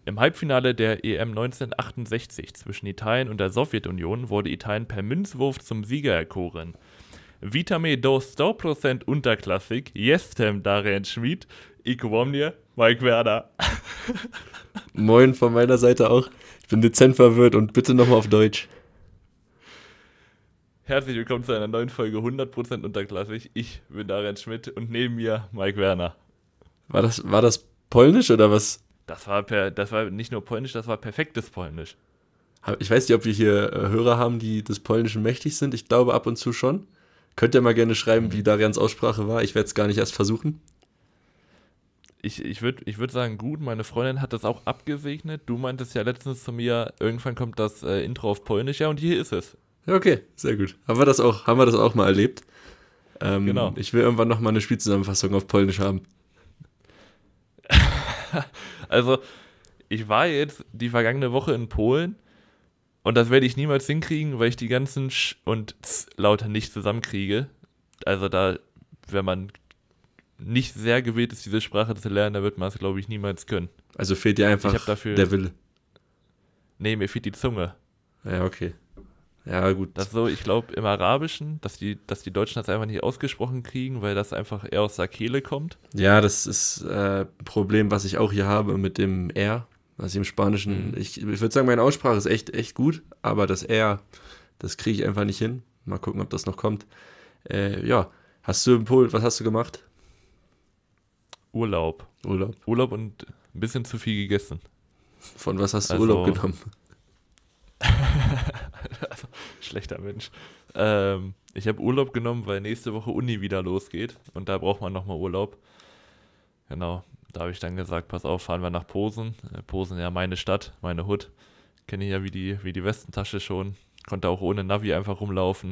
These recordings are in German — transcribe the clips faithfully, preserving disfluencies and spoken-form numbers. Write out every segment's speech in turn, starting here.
Im Halbfinale der E M neunzehnhundertachtundsechzig zwischen Italien und der Sowjetunion wurde Italien per Münzwurf zum Sieger erkoren. Vitame do sto procent unterklassig, jestem Darian Schmid, ich womnie, Mike Werner. Moin von meiner Seite auch. Ich bin dezent verwirrt und bitte nochmal auf Deutsch. Herzlich willkommen zu einer neuen Folge hundert Prozent unterklassig. Ich bin Darian Schmidt und neben mir Mike Werner. War das, war das Polnisch oder was? Das war, per, das war nicht nur Polnisch, das war perfektes Polnisch. Ich weiß nicht, ob wir hier äh, Hörer haben, die des Polnischen mächtig sind. Ich glaube ab und zu schon. Könnt ihr mal gerne schreiben, mhm. wie Darians Aussprache war. Ich werde es gar nicht erst versuchen. Ich, ich würde ich würd sagen, gut, meine Freundin hat das auch abgesegnet. Du meintest ja letztens zu mir, irgendwann kommt das äh, Intro auf Polnisch. Ja, und hier ist es. Ja, okay, sehr gut. Haben wir das auch, haben wir das auch mal erlebt. Ähm, genau. Ich will irgendwann nochmal eine Spielzusammenfassung auf Polnisch haben. Also, ich war jetzt die vergangene Woche in Polen und das werde ich niemals hinkriegen, weil ich die ganzen Sch und Z Laute nicht zusammenkriege. Also da, wenn man nicht sehr gewillt ist, diese Sprache zu lernen, dann wird man es, glaube ich, niemals können. Also fehlt dir einfach ich hab dafür, der Wille? Nee, mir fehlt die Zunge. Ja, okay. Ja, gut. Das ist so, ich glaube, im Arabischen, dass die, dass die Deutschen das einfach nicht ausgesprochen kriegen, weil das einfach eher aus der Kehle kommt. Ja, das ist äh, ein Problem, was ich auch hier habe mit dem R. Also im Spanischen, mhm. ich, ich würde sagen, meine Aussprache ist echt, echt gut, aber das R, das kriege ich einfach nicht hin. Mal gucken, ob das noch kommt. Äh, ja, hast du in Polen, was hast du gemacht? Urlaub. Urlaub. Urlaub und ein bisschen zu viel gegessen. Von was hast du also, Urlaub genommen? also, schlechter Mensch. Ähm, ich habe Urlaub genommen, weil nächste Woche Uni wieder losgeht und da braucht man nochmal Urlaub. Genau, da habe ich dann gesagt, pass auf, fahren wir nach Posen. Äh, Posen, ja meine Stadt, meine Hut. Kenne ich ja wie die, wie die Westentasche schon. Konnte auch ohne Navi einfach rumlaufen.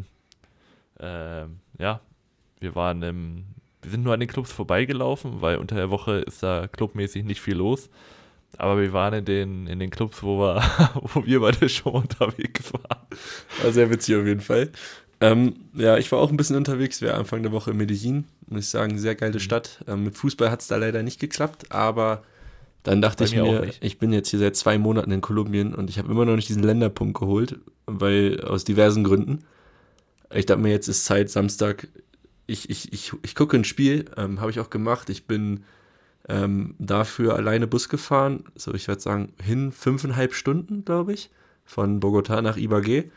Ähm, ja, wir waren im, wir sind nur an den Clubs vorbeigelaufen, weil unter der Woche ist da clubmäßig nicht viel los. Aber wir waren in den, in den Clubs, wo wir, wo wir beide schon unterwegs waren. War sehr witzig auf jeden Fall. Ähm, ja, ich war auch ein bisschen unterwegs. Wir waren Anfang der Woche in Medellin. Muss ich sagen, sehr geile Stadt. Ähm, mit Fußball hat es da leider nicht geklappt, aber dann dachte ich mir, ich bin jetzt hier seit zwei Monaten in Kolumbien und ich habe immer noch nicht diesen Länderpunkt geholt, weil aus diversen Gründen. Ich dachte mir, jetzt ist Zeit, Samstag, ich, ich, ich, ich gucke ein Spiel, ähm, habe ich auch gemacht. Ich bin ähm, dafür alleine Bus gefahren, so ich würde sagen, hin fünfeinhalb Stunden, glaube ich, von Bogotá nach Ibagué.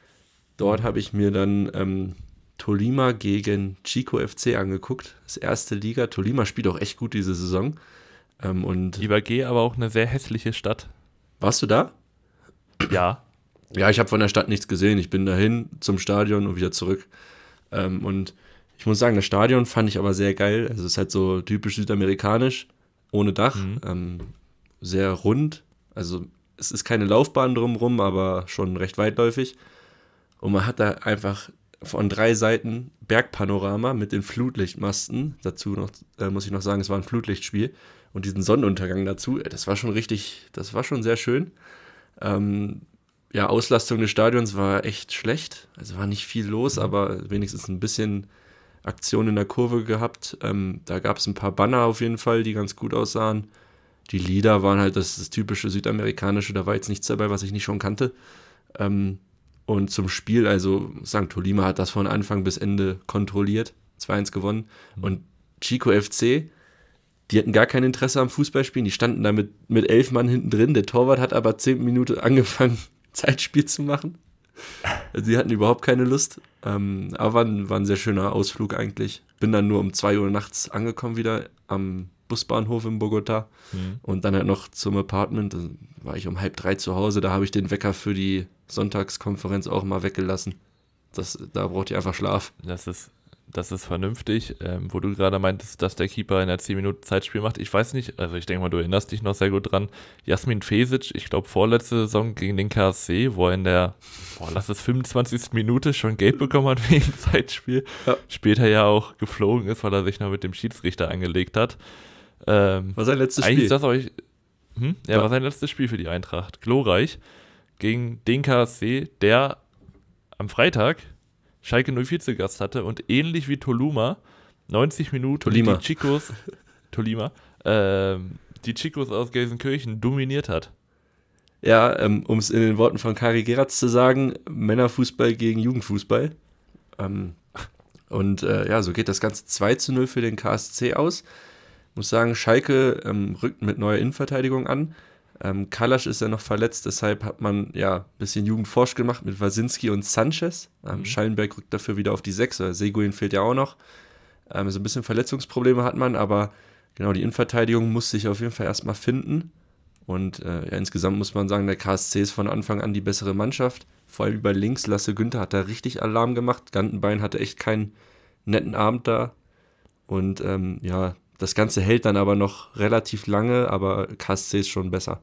Dort habe ich mir dann ähm, Tolima gegen Chico F C angeguckt, das erste Liga. Tolima spielt auch echt gut diese Saison. Ähm, und Ibagué aber auch eine sehr hässliche Stadt. Warst du da? Ja. Ja, ich habe von der Stadt nichts gesehen. Ich bin dahin zum Stadion und wieder zurück. Ähm, und ich muss sagen, das Stadion fand ich aber sehr geil. Also es ist halt so typisch südamerikanisch, ohne Dach, mhm. ähm, sehr rund. Also es ist keine Laufbahn drumherum, aber schon recht weitläufig. Und man hat da einfach von drei Seiten Bergpanorama mit den Flutlichtmasten. Dazu noch, äh, muss ich noch sagen, es war ein Flutlichtspiel. Und diesen Sonnenuntergang dazu, das war schon richtig, das war schon sehr schön. Ähm, ja, Auslastung des Stadions war echt schlecht. Also war nicht viel los, aber wenigstens ein bisschen Aktion in der Kurve gehabt. Ähm, da gab es ein paar Banner auf jeden Fall, die ganz gut aussahen. Die Lieder waren halt das, das typische Südamerikanische, da war jetzt nichts dabei, was ich nicht schon kannte. Ähm, und zum Spiel, also Sankt Tolima hat das von Anfang bis Ende kontrolliert, zwei eins gewonnen. Mhm. Und Chico F C, die hatten gar kein Interesse am Fußballspielen, die standen da mit, mit elf Mann hinten drin. Der Torwart hat aber zehn Minuten angefangen, Zeitspiel zu machen. Also die hatten überhaupt keine Lust. Ähm, aber war ein, war ein sehr schöner Ausflug eigentlich. Bin dann nur um zwei Uhr nachts angekommen wieder am Busbahnhof in Bogotá. Mhm. Und dann halt noch zum Apartment. Da war ich um halb drei zu Hause. Da habe ich den Wecker für die Sonntagskonferenz auch mal weggelassen. Das, da braucht ihr einfach Schlaf. Das ist, das ist vernünftig. Ähm, wo du gerade meintest, dass der Keeper in der zehn Minuten Zeitspiel macht. Ich weiß nicht, also ich denke mal, du erinnerst dich noch sehr gut dran. Jasmin Fesic, ich glaube vorletzte Saison gegen den K S C, wo er in der, boah, lass es fünfundzwanzigsten Minute schon Gelb bekommen hat wegen Zeitspiel. Ja. Später ja auch geflogen ist, weil er sich noch mit dem Schiedsrichter angelegt hat. Ähm, war sein letztes eigentlich Spiel. Ist das euch, hm? Ja, ja, war sein letztes Spiel für die Eintracht. Glorreich gegen den K S C, der am Freitag Schalke null vier zu Gast hatte und ähnlich wie Tolima neunzig Minuten Tolima. die Chicos Tolima, ähm, die Chicos aus Gelsenkirchen dominiert hat. Ja, ähm, um es in den Worten von Kari Geratz zu sagen, Männerfußball gegen Jugendfußball. Ähm, und äh, ja, so geht das Ganze zwei zu null für den K S C aus. Ich muss sagen, Schalke ähm, rückt mit neuer Innenverteidigung an. Ähm, Kalasch ist ja noch verletzt, deshalb hat man ja ein bisschen Jugendforsch gemacht mit Wasinski und Sanchez. Ähm, mhm. Schallenberg rückt dafür wieder auf die sechs, Seguin fehlt ja auch noch. Ähm, so ein bisschen Verletzungsprobleme hat man, aber genau, die Innenverteidigung muss sich auf jeden Fall erstmal finden. Und äh, ja, insgesamt muss man sagen, der K S C ist von Anfang an die bessere Mannschaft. Vor allem über links, Lasse Günther hat da richtig Alarm gemacht. Gantenbein hatte echt keinen netten Abend da. Und ähm, ja, das Ganze hält dann aber noch relativ lange, aber K S C ist schon besser.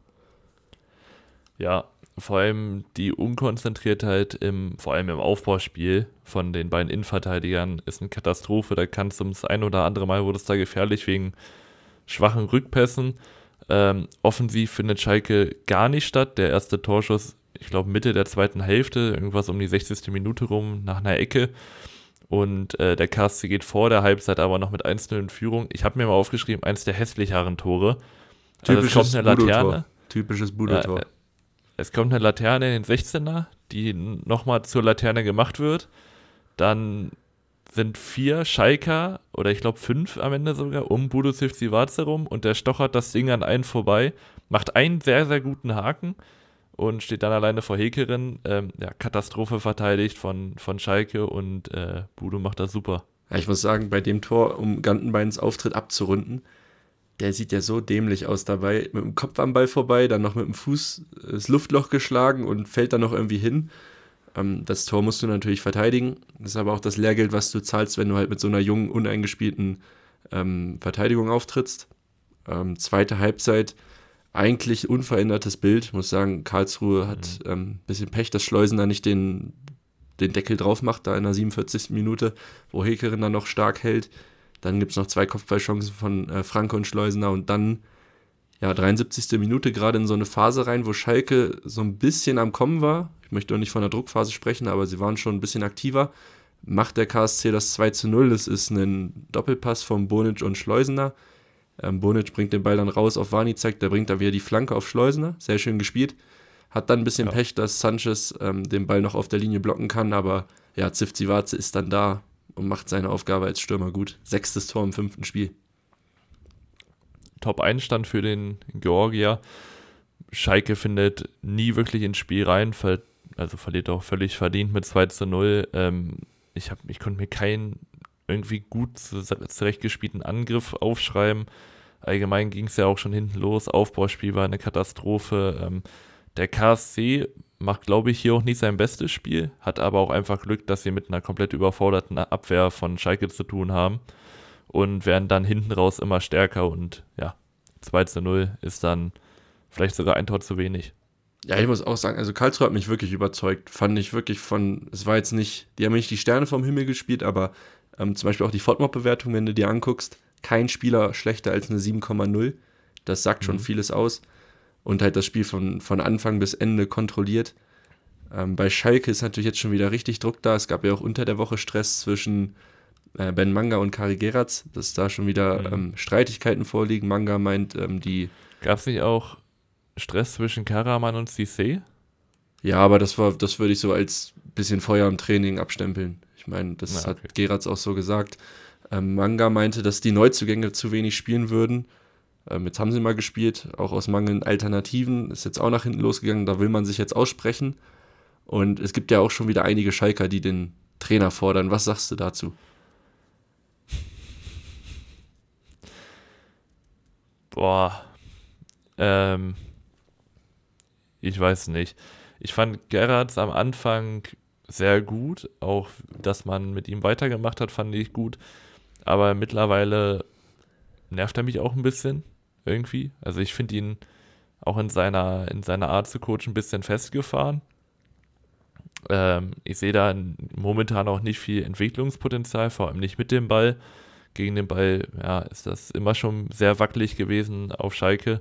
Ja, vor allem die Unkonzentriertheit, im, vor allem im Aufbauspiel von den beiden Innenverteidigern ist eine Katastrophe. Da kann es ums ein oder andere Mal, wurde es da gefährlich wegen schwachen Rückpässen. Ähm, offensiv findet Schalke gar nicht statt. Der erste Torschuss, ich glaube Mitte der zweiten Hälfte, irgendwas um die sechzigste Minute rum, nach einer Ecke. Und äh, der K S C geht vor der Halbzeit aber noch mit eins zu null in Führung. Ich habe mir mal aufgeschrieben, eins der hässlicheren Tore. Typisches also es kommt eine Laterne. Typisches Budo-Tor. Ja, es kommt eine Laterne in den sechzehner, die nochmal zur Laterne gemacht wird. Dann sind vier Schalker, oder ich glaube fünf am Ende sogar, um Budo Sivcivace rum und der stochert das Ding an einen vorbei, macht einen sehr, sehr guten Haken und steht dann alleine vor Hekerin. Ähm, ja, Katastrophe verteidigt von, von Schalke und äh, Budo macht das super. Ja, ich muss sagen, bei dem Tor, um Gantenbeins Auftritt abzurunden, der sieht ja so dämlich aus dabei. Mit dem Kopf am Ball vorbei, dann noch mit dem Fuß das Luftloch geschlagen und fällt dann noch irgendwie hin. Ähm, das Tor musst du natürlich verteidigen. Das ist aber auch das Lehrgeld, was du zahlst, wenn du halt mit so einer jungen, uneingespielten ähm, Verteidigung auftrittst. Ähm, zweite Halbzeit, eigentlich unverändertes Bild. Ich muss sagen, Karlsruhe hat ein mhm. ähm, bisschen Pech, dass Schleusener nicht den, den Deckel drauf macht, da in der siebenundvierzigsten Minute, wo Hekerin dann noch stark hält. Dann gibt es noch zwei Kopfballchancen von äh, Franke und Schleusener und dann, ja, dreiundsiebzigste Minute gerade in so eine Phase rein, wo Schalke so ein bisschen am Kommen war. Ich möchte auch nicht von der Druckphase sprechen, aber sie waren schon ein bisschen aktiver. Macht der K S C das zwei zu null. Das ist ein Doppelpass von Bonic und Schleusener. Ähm, Bonic bringt den Ball dann raus auf Warnicek, der bringt da wieder die Flanke auf Schleusener. Sehr schön gespielt. Hat dann ein bisschen ja. Pech, dass Sanchez ähm, den Ball noch auf der Linie blocken kann, aber ja, Sivcivace ist dann da und macht seine Aufgabe als Stürmer gut. Sechstes Tor im fünften Spiel. Top-Einstand für den Georgier. Schalke findet nie wirklich ins Spiel rein, ver- also verliert auch völlig verdient mit zwei zu null. Ähm, ich, hab, ich konnte mir keinen irgendwie gut zurechtgespielten Angriff aufschreiben. Allgemein ging es ja auch schon hinten los. Aufbauspiel war eine Katastrophe. Ähm, der K S C macht, glaube ich, hier auch nicht sein bestes Spiel, hat aber auch einfach Glück, dass sie mit einer komplett überforderten Abwehr von Schalke zu tun haben und werden dann hinten raus immer stärker und ja, zwei zu null ist dann vielleicht sogar ein Tor zu wenig. Ja, ich muss auch sagen, also Karlsruhe hat mich wirklich überzeugt. Fand ich wirklich von, es war jetzt nicht, die haben nicht die Sterne vom Himmel gespielt, aber ähm, zum Beispiel auch die Fortmob-Bewertung, wenn du dir anguckst, kein Spieler schlechter als eine sieben Komma null. Das sagt schon mhm. vieles aus. Und halt das Spiel von, von Anfang bis Ende kontrolliert. Ähm, bei Schalke ist natürlich jetzt schon wieder richtig Druck da. Es gab ja auch unter der Woche Stress zwischen äh, Ben Manga und Kari Geratz, dass da schon wieder mhm. ähm, Streitigkeiten vorliegen. Manga meint, ähm, die... Gab es nicht auch Stress zwischen Karaman und Cissé? Ja, aber das war, das würde ich so als bisschen Feuer im Training abstempeln. Ich meine, das Na, okay. hat Geratz auch so gesagt. Ähm, Manga meinte, dass die Neuzugänge zu wenig spielen würden. Ähm, jetzt haben sie mal gespielt, auch aus mangelnden Alternativen. Ist jetzt auch nach hinten losgegangen, da will man sich jetzt aussprechen. Und es gibt ja auch schon wieder einige Schalker, die den Trainer fordern. Was sagst du dazu? Boah. Ähm... Ich weiß nicht. Ich fand Geratz am Anfang sehr gut. Auch, dass man mit ihm weitergemacht hat, fand ich gut. Aber mittlerweile nervt er mich auch ein bisschen irgendwie. Also ich finde ihn auch in seiner, in seiner Art zu coachen ein bisschen festgefahren. Ähm, ich sehe da momentan auch nicht viel Entwicklungspotenzial, vor allem nicht mit dem Ball. Gegen den Ball, ja, ist das immer schon sehr wackelig gewesen auf Schalke.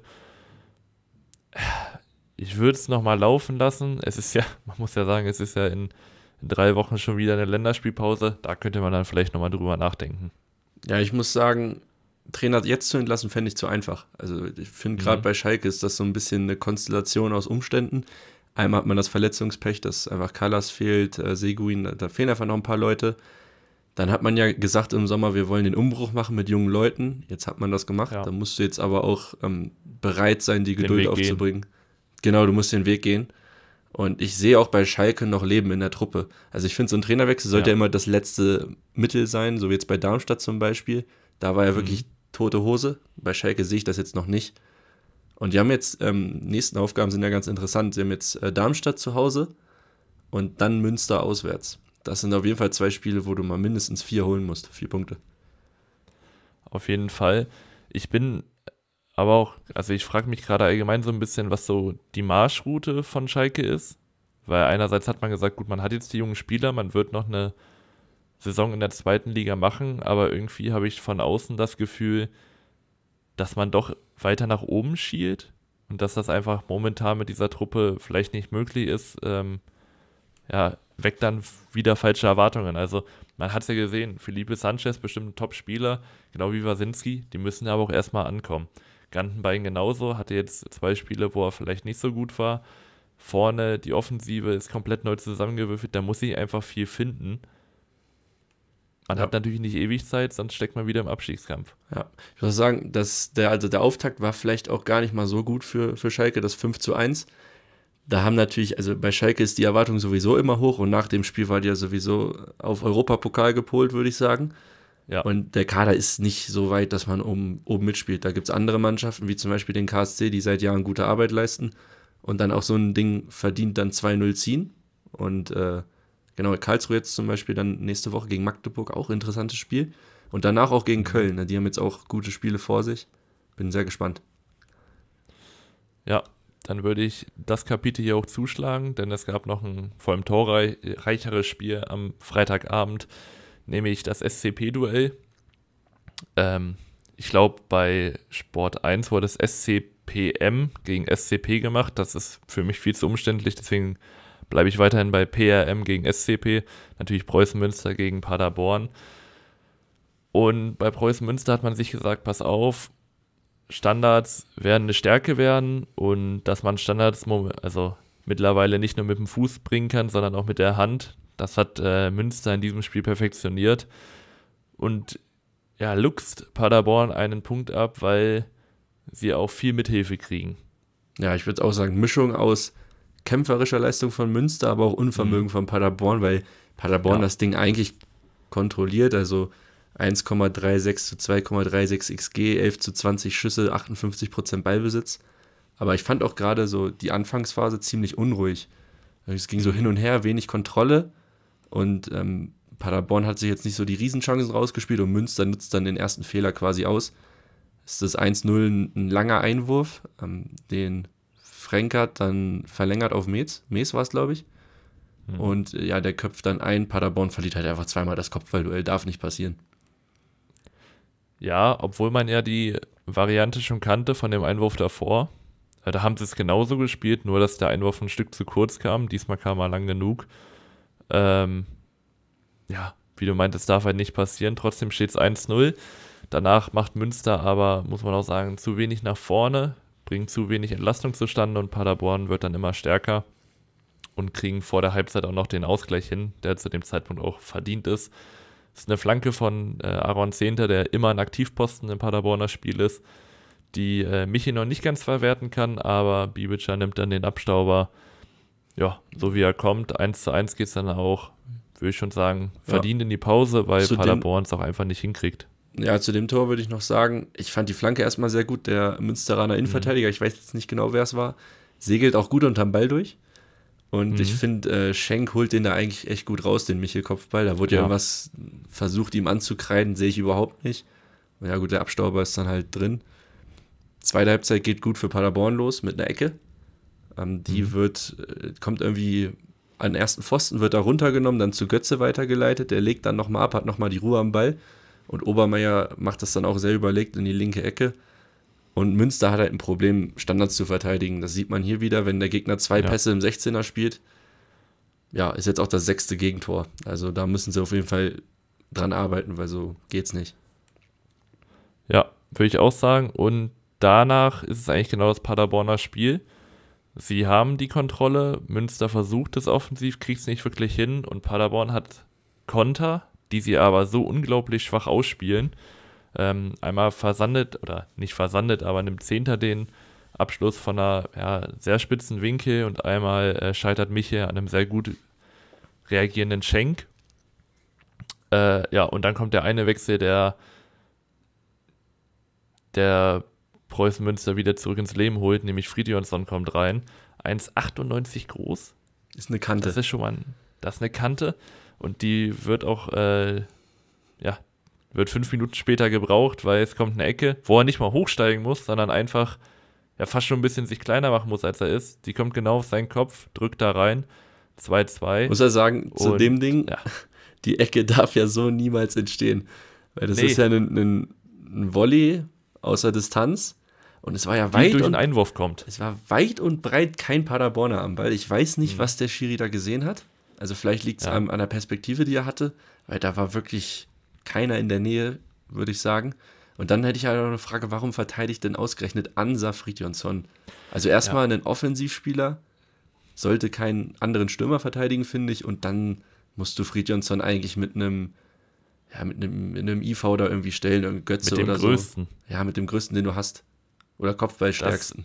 Ich würde es nochmal laufen lassen. Es ist ja, man muss ja sagen, es ist ja in, in drei Wochen schon wieder eine Länderspielpause. Da könnte man dann vielleicht nochmal drüber nachdenken. Ja, ich muss sagen, Trainer jetzt zu entlassen, fände ich zu einfach. Also ich finde gerade Mhm. bei Schalke ist das so ein bisschen eine Konstellation aus Umständen. Einmal hat man das Verletzungspech, dass einfach Kallas fehlt, äh, Seguin, da fehlen einfach noch ein paar Leute. Dann hat man ja gesagt im Sommer, wir wollen den Umbruch machen mit jungen Leuten. Jetzt hat man das gemacht. Ja. Da musst du jetzt aber auch ähm, bereit sein, die Geduld Weg aufzubringen. Genau, du musst den Weg gehen. Und ich sehe auch bei Schalke noch Leben in der Truppe. Also ich finde, so ein Trainerwechsel sollte ja Ja. immer das letzte Mittel sein, so wie jetzt bei Darmstadt zum Beispiel. Da war ja wirklich Mhm. tote Hose. Bei Schalke sehe ich das jetzt noch nicht. Und die haben jetzt, ähm, nächsten Aufgaben sind ja ganz interessant. Sie haben jetzt äh, Darmstadt zu Hause und dann Münster auswärts. Das sind auf jeden Fall zwei Spiele, wo du mal mindestens vier holen musst. Vier Punkte. Auf jeden Fall. Ich bin aber auch, also ich frage mich gerade allgemein so ein bisschen, was so die Marschroute von Schalke ist. Weil einerseits hat man gesagt, gut, man hat jetzt die jungen Spieler, man wird noch eine Saison in der zweiten Liga machen, aber irgendwie habe ich von außen das Gefühl, dass man doch weiter nach oben schielt und dass das einfach momentan mit dieser Truppe vielleicht nicht möglich ist. Ähm, ja, weckt dann wieder falsche Erwartungen. Also man hat es ja gesehen, Felipe Sanchez bestimmt ein Top-Spieler, genau wie Wasinski, die müssen aber auch erstmal ankommen. Gantenbein genauso, hatte jetzt zwei Spiele, wo er vielleicht nicht so gut war. Vorne, die Offensive ist komplett neu zusammengewürfelt, da muss ich einfach viel finden. Man Ja. hat natürlich nicht ewig Zeit, sonst steckt man wieder im Abstiegskampf. Ja, ich muss sagen, dass der, also der Auftakt war vielleicht auch gar nicht mal so gut für, für Schalke, das fünf zu eins. Da haben natürlich, also bei Schalke ist die Erwartung sowieso immer hoch und nach dem Spiel war die ja sowieso auf Europapokal gepolt, würde ich sagen. Ja, Und der Kader ist nicht so weit, dass man oben, oben mitspielt. Da gibt es andere Mannschaften, wie zum Beispiel den K S C, die seit Jahren gute Arbeit leisten und dann auch so ein Ding verdient dann zwei null ziehen. Und äh, genau, Karlsruhe jetzt zum Beispiel dann nächste Woche gegen Magdeburg, auch interessantes Spiel. Und danach auch gegen Köln. Ne? Die haben jetzt auch gute Spiele vor sich. Bin sehr gespannt. ja, dann würde ich das Kapitel hier auch zuschlagen, denn es gab noch ein vor allem torreicheres Spiel am Freitagabend, nämlich das S C P-Duell. Ähm, ich glaube, bei Sport eins wurde das S C P M gegen S C P gemacht. Das ist für mich viel zu umständlich, deswegen bleibe ich weiterhin bei P R M gegen S C P. Natürlich Preußen Münster gegen Paderborn. Und bei Preußen Münster hat man sich gesagt, pass auf, Standards werden eine Stärke werden und dass man Standards also mittlerweile nicht nur mit dem Fuß bringen kann, sondern auch mit der Hand. Das hat äh, Münster in diesem Spiel perfektioniert und ja, luchst Paderborn einen Punkt ab, weil sie auch viel Mithilfe kriegen. Ja, ich würde auch sagen, Mischung aus kämpferischer Leistung von Münster, aber auch Unvermögen Mhm. von Paderborn, weil Paderborn Ja. das Ding eigentlich kontrolliert, also eins Komma sechsunddreißig zu zwei Komma sechsunddreißig X G, elf zu zwanzig Schüsse, achtundfünfzig Prozent Ballbesitz. Aber ich fand auch gerade so die Anfangsphase ziemlich unruhig. Es ging so Mhm. hin und her, wenig Kontrolle und ähm, Paderborn hat sich jetzt nicht so die Riesenchancen rausgespielt und Münster nutzt dann den ersten Fehler quasi aus. Es ist das eins null ein, ein langer Einwurf, ähm, den Frenkert dann verlängert auf Metz. Metz war es, glaube ich. Mhm. Und äh, ja, der köpft dann ein. Paderborn verliert halt einfach zweimal das Kopfballduell. Darf nicht passieren. Ja, obwohl man ja die Variante schon kannte von dem Einwurf davor. Äh, Da haben sie es genauso gespielt, nur dass der Einwurf ein Stück zu kurz kam. Diesmal kam er lang genug. Ähm, ja, wie du meintest, darf halt nicht passieren. Trotzdem steht es eins null. Danach macht Münster aber, muss man auch sagen, zu wenig nach vorne, bringt zu wenig Entlastung zustande und Paderborn wird dann immer stärker und kriegen vor der Halbzeit auch noch den Ausgleich hin, der zu dem Zeitpunkt auch verdient ist. Das ist eine Flanke von äh, Aaron Zehnter, der immer ein Aktivposten im Paderborner Spiel ist, die äh, Michi noch nicht ganz verwerten kann, aber Bibica nimmt dann den Abstauber, ja, so wie er kommt. eins zu eins geht es dann auch, würde ich schon sagen, verdient in die Pause, weil Zu dem- Paderborn es auch einfach nicht hinkriegt. Ja, zu dem Tor würde ich noch sagen, ich fand die Flanke erstmal sehr gut. Der Münsteraner Innenverteidiger, ich weiß jetzt nicht genau, wer es war, segelt auch gut unterm Ball durch. Und Mhm. ich finde, äh, Schenk holt den da eigentlich echt gut raus, den Michel-Kopfball. Da wurde ja Ja. irgendwas versucht, ihm anzukreiden, sehe ich überhaupt nicht. Und ja gut, der Abstauber ist dann halt drin. Zweite Halbzeit geht gut für Paderborn los mit einer Ecke. Ähm, die Mhm. wird, äh, kommt irgendwie an den ersten Pfosten, wird da runtergenommen, dann zu Götze weitergeleitet. Der legt dann nochmal ab, hat nochmal die Ruhe am Ball. Und Obermeier macht das dann auch sehr überlegt in die linke Ecke. Und Münster hat halt ein Problem, Standards zu verteidigen. Das sieht man hier wieder, wenn der Gegner zwei Ja. Pässe im sechzehner spielt. Ja, ist jetzt auch das sechste Gegentor. Also da müssen sie auf jeden Fall dran arbeiten, weil so geht's nicht. Ja, würde ich auch sagen. Und danach ist es eigentlich genau das Paderborner Spiel. Sie haben die Kontrolle, Münster versucht es offensiv, kriegt es nicht wirklich hin und Paderborn hat Konter, die sie aber so unglaublich schwach ausspielen. Ähm, einmal versandet, oder nicht versandet, aber nimmt Zehnter den Abschluss von einer ja, sehr spitzen Winkel und einmal äh, scheitert Miche an einem sehr gut reagierenden Schenk. Äh, ja, und dann kommt der eine Wechsel, der der Preußen Münster wieder zurück ins Leben holt, nämlich Fridjonsson kommt rein. eins Komma achtundneunzig groß. Ist eine Kante. Das ist schon mal ein, das ist eine Kante und die wird auch, äh, ja, wird fünf Minuten später gebraucht, weil es kommt eine Ecke, wo er nicht mal hochsteigen muss, sondern einfach ja fast schon ein bisschen sich kleiner machen muss, als er ist. Die kommt genau auf seinen Kopf, drückt da rein, zwei zwei. Muss er sagen, zu und, dem Ding, ja. die Ecke darf ja so niemals entstehen. Weil das Nee. ist ja ein, ein, ein Volley außer Distanz. Und es war ja Die weit durch und, einen Einwurf kommt. es war weit und breit kein Paderborner am Ball. Ich weiß nicht, Mhm. was der Schiri da gesehen hat. Also vielleicht liegt es Ja. an, an der Perspektive, die er hatte, weil da war wirklich keiner in der Nähe, würde ich sagen. Und dann hätte ich halt noch eine Frage, warum verteidigt denn ausgerechnet Ansa Fridjonsson? Also erstmal ein Offensivspieler sollte keinen anderen Stürmer verteidigen, finde ich. Und dann musst du Fridjonsson eigentlich mit einem ja, mit einem, mit einem I V da irgendwie stellen, irgendwie Götze Mit dem oder größten. so. Ja, mit dem größten, den du hast. Oder Kopfballstärksten.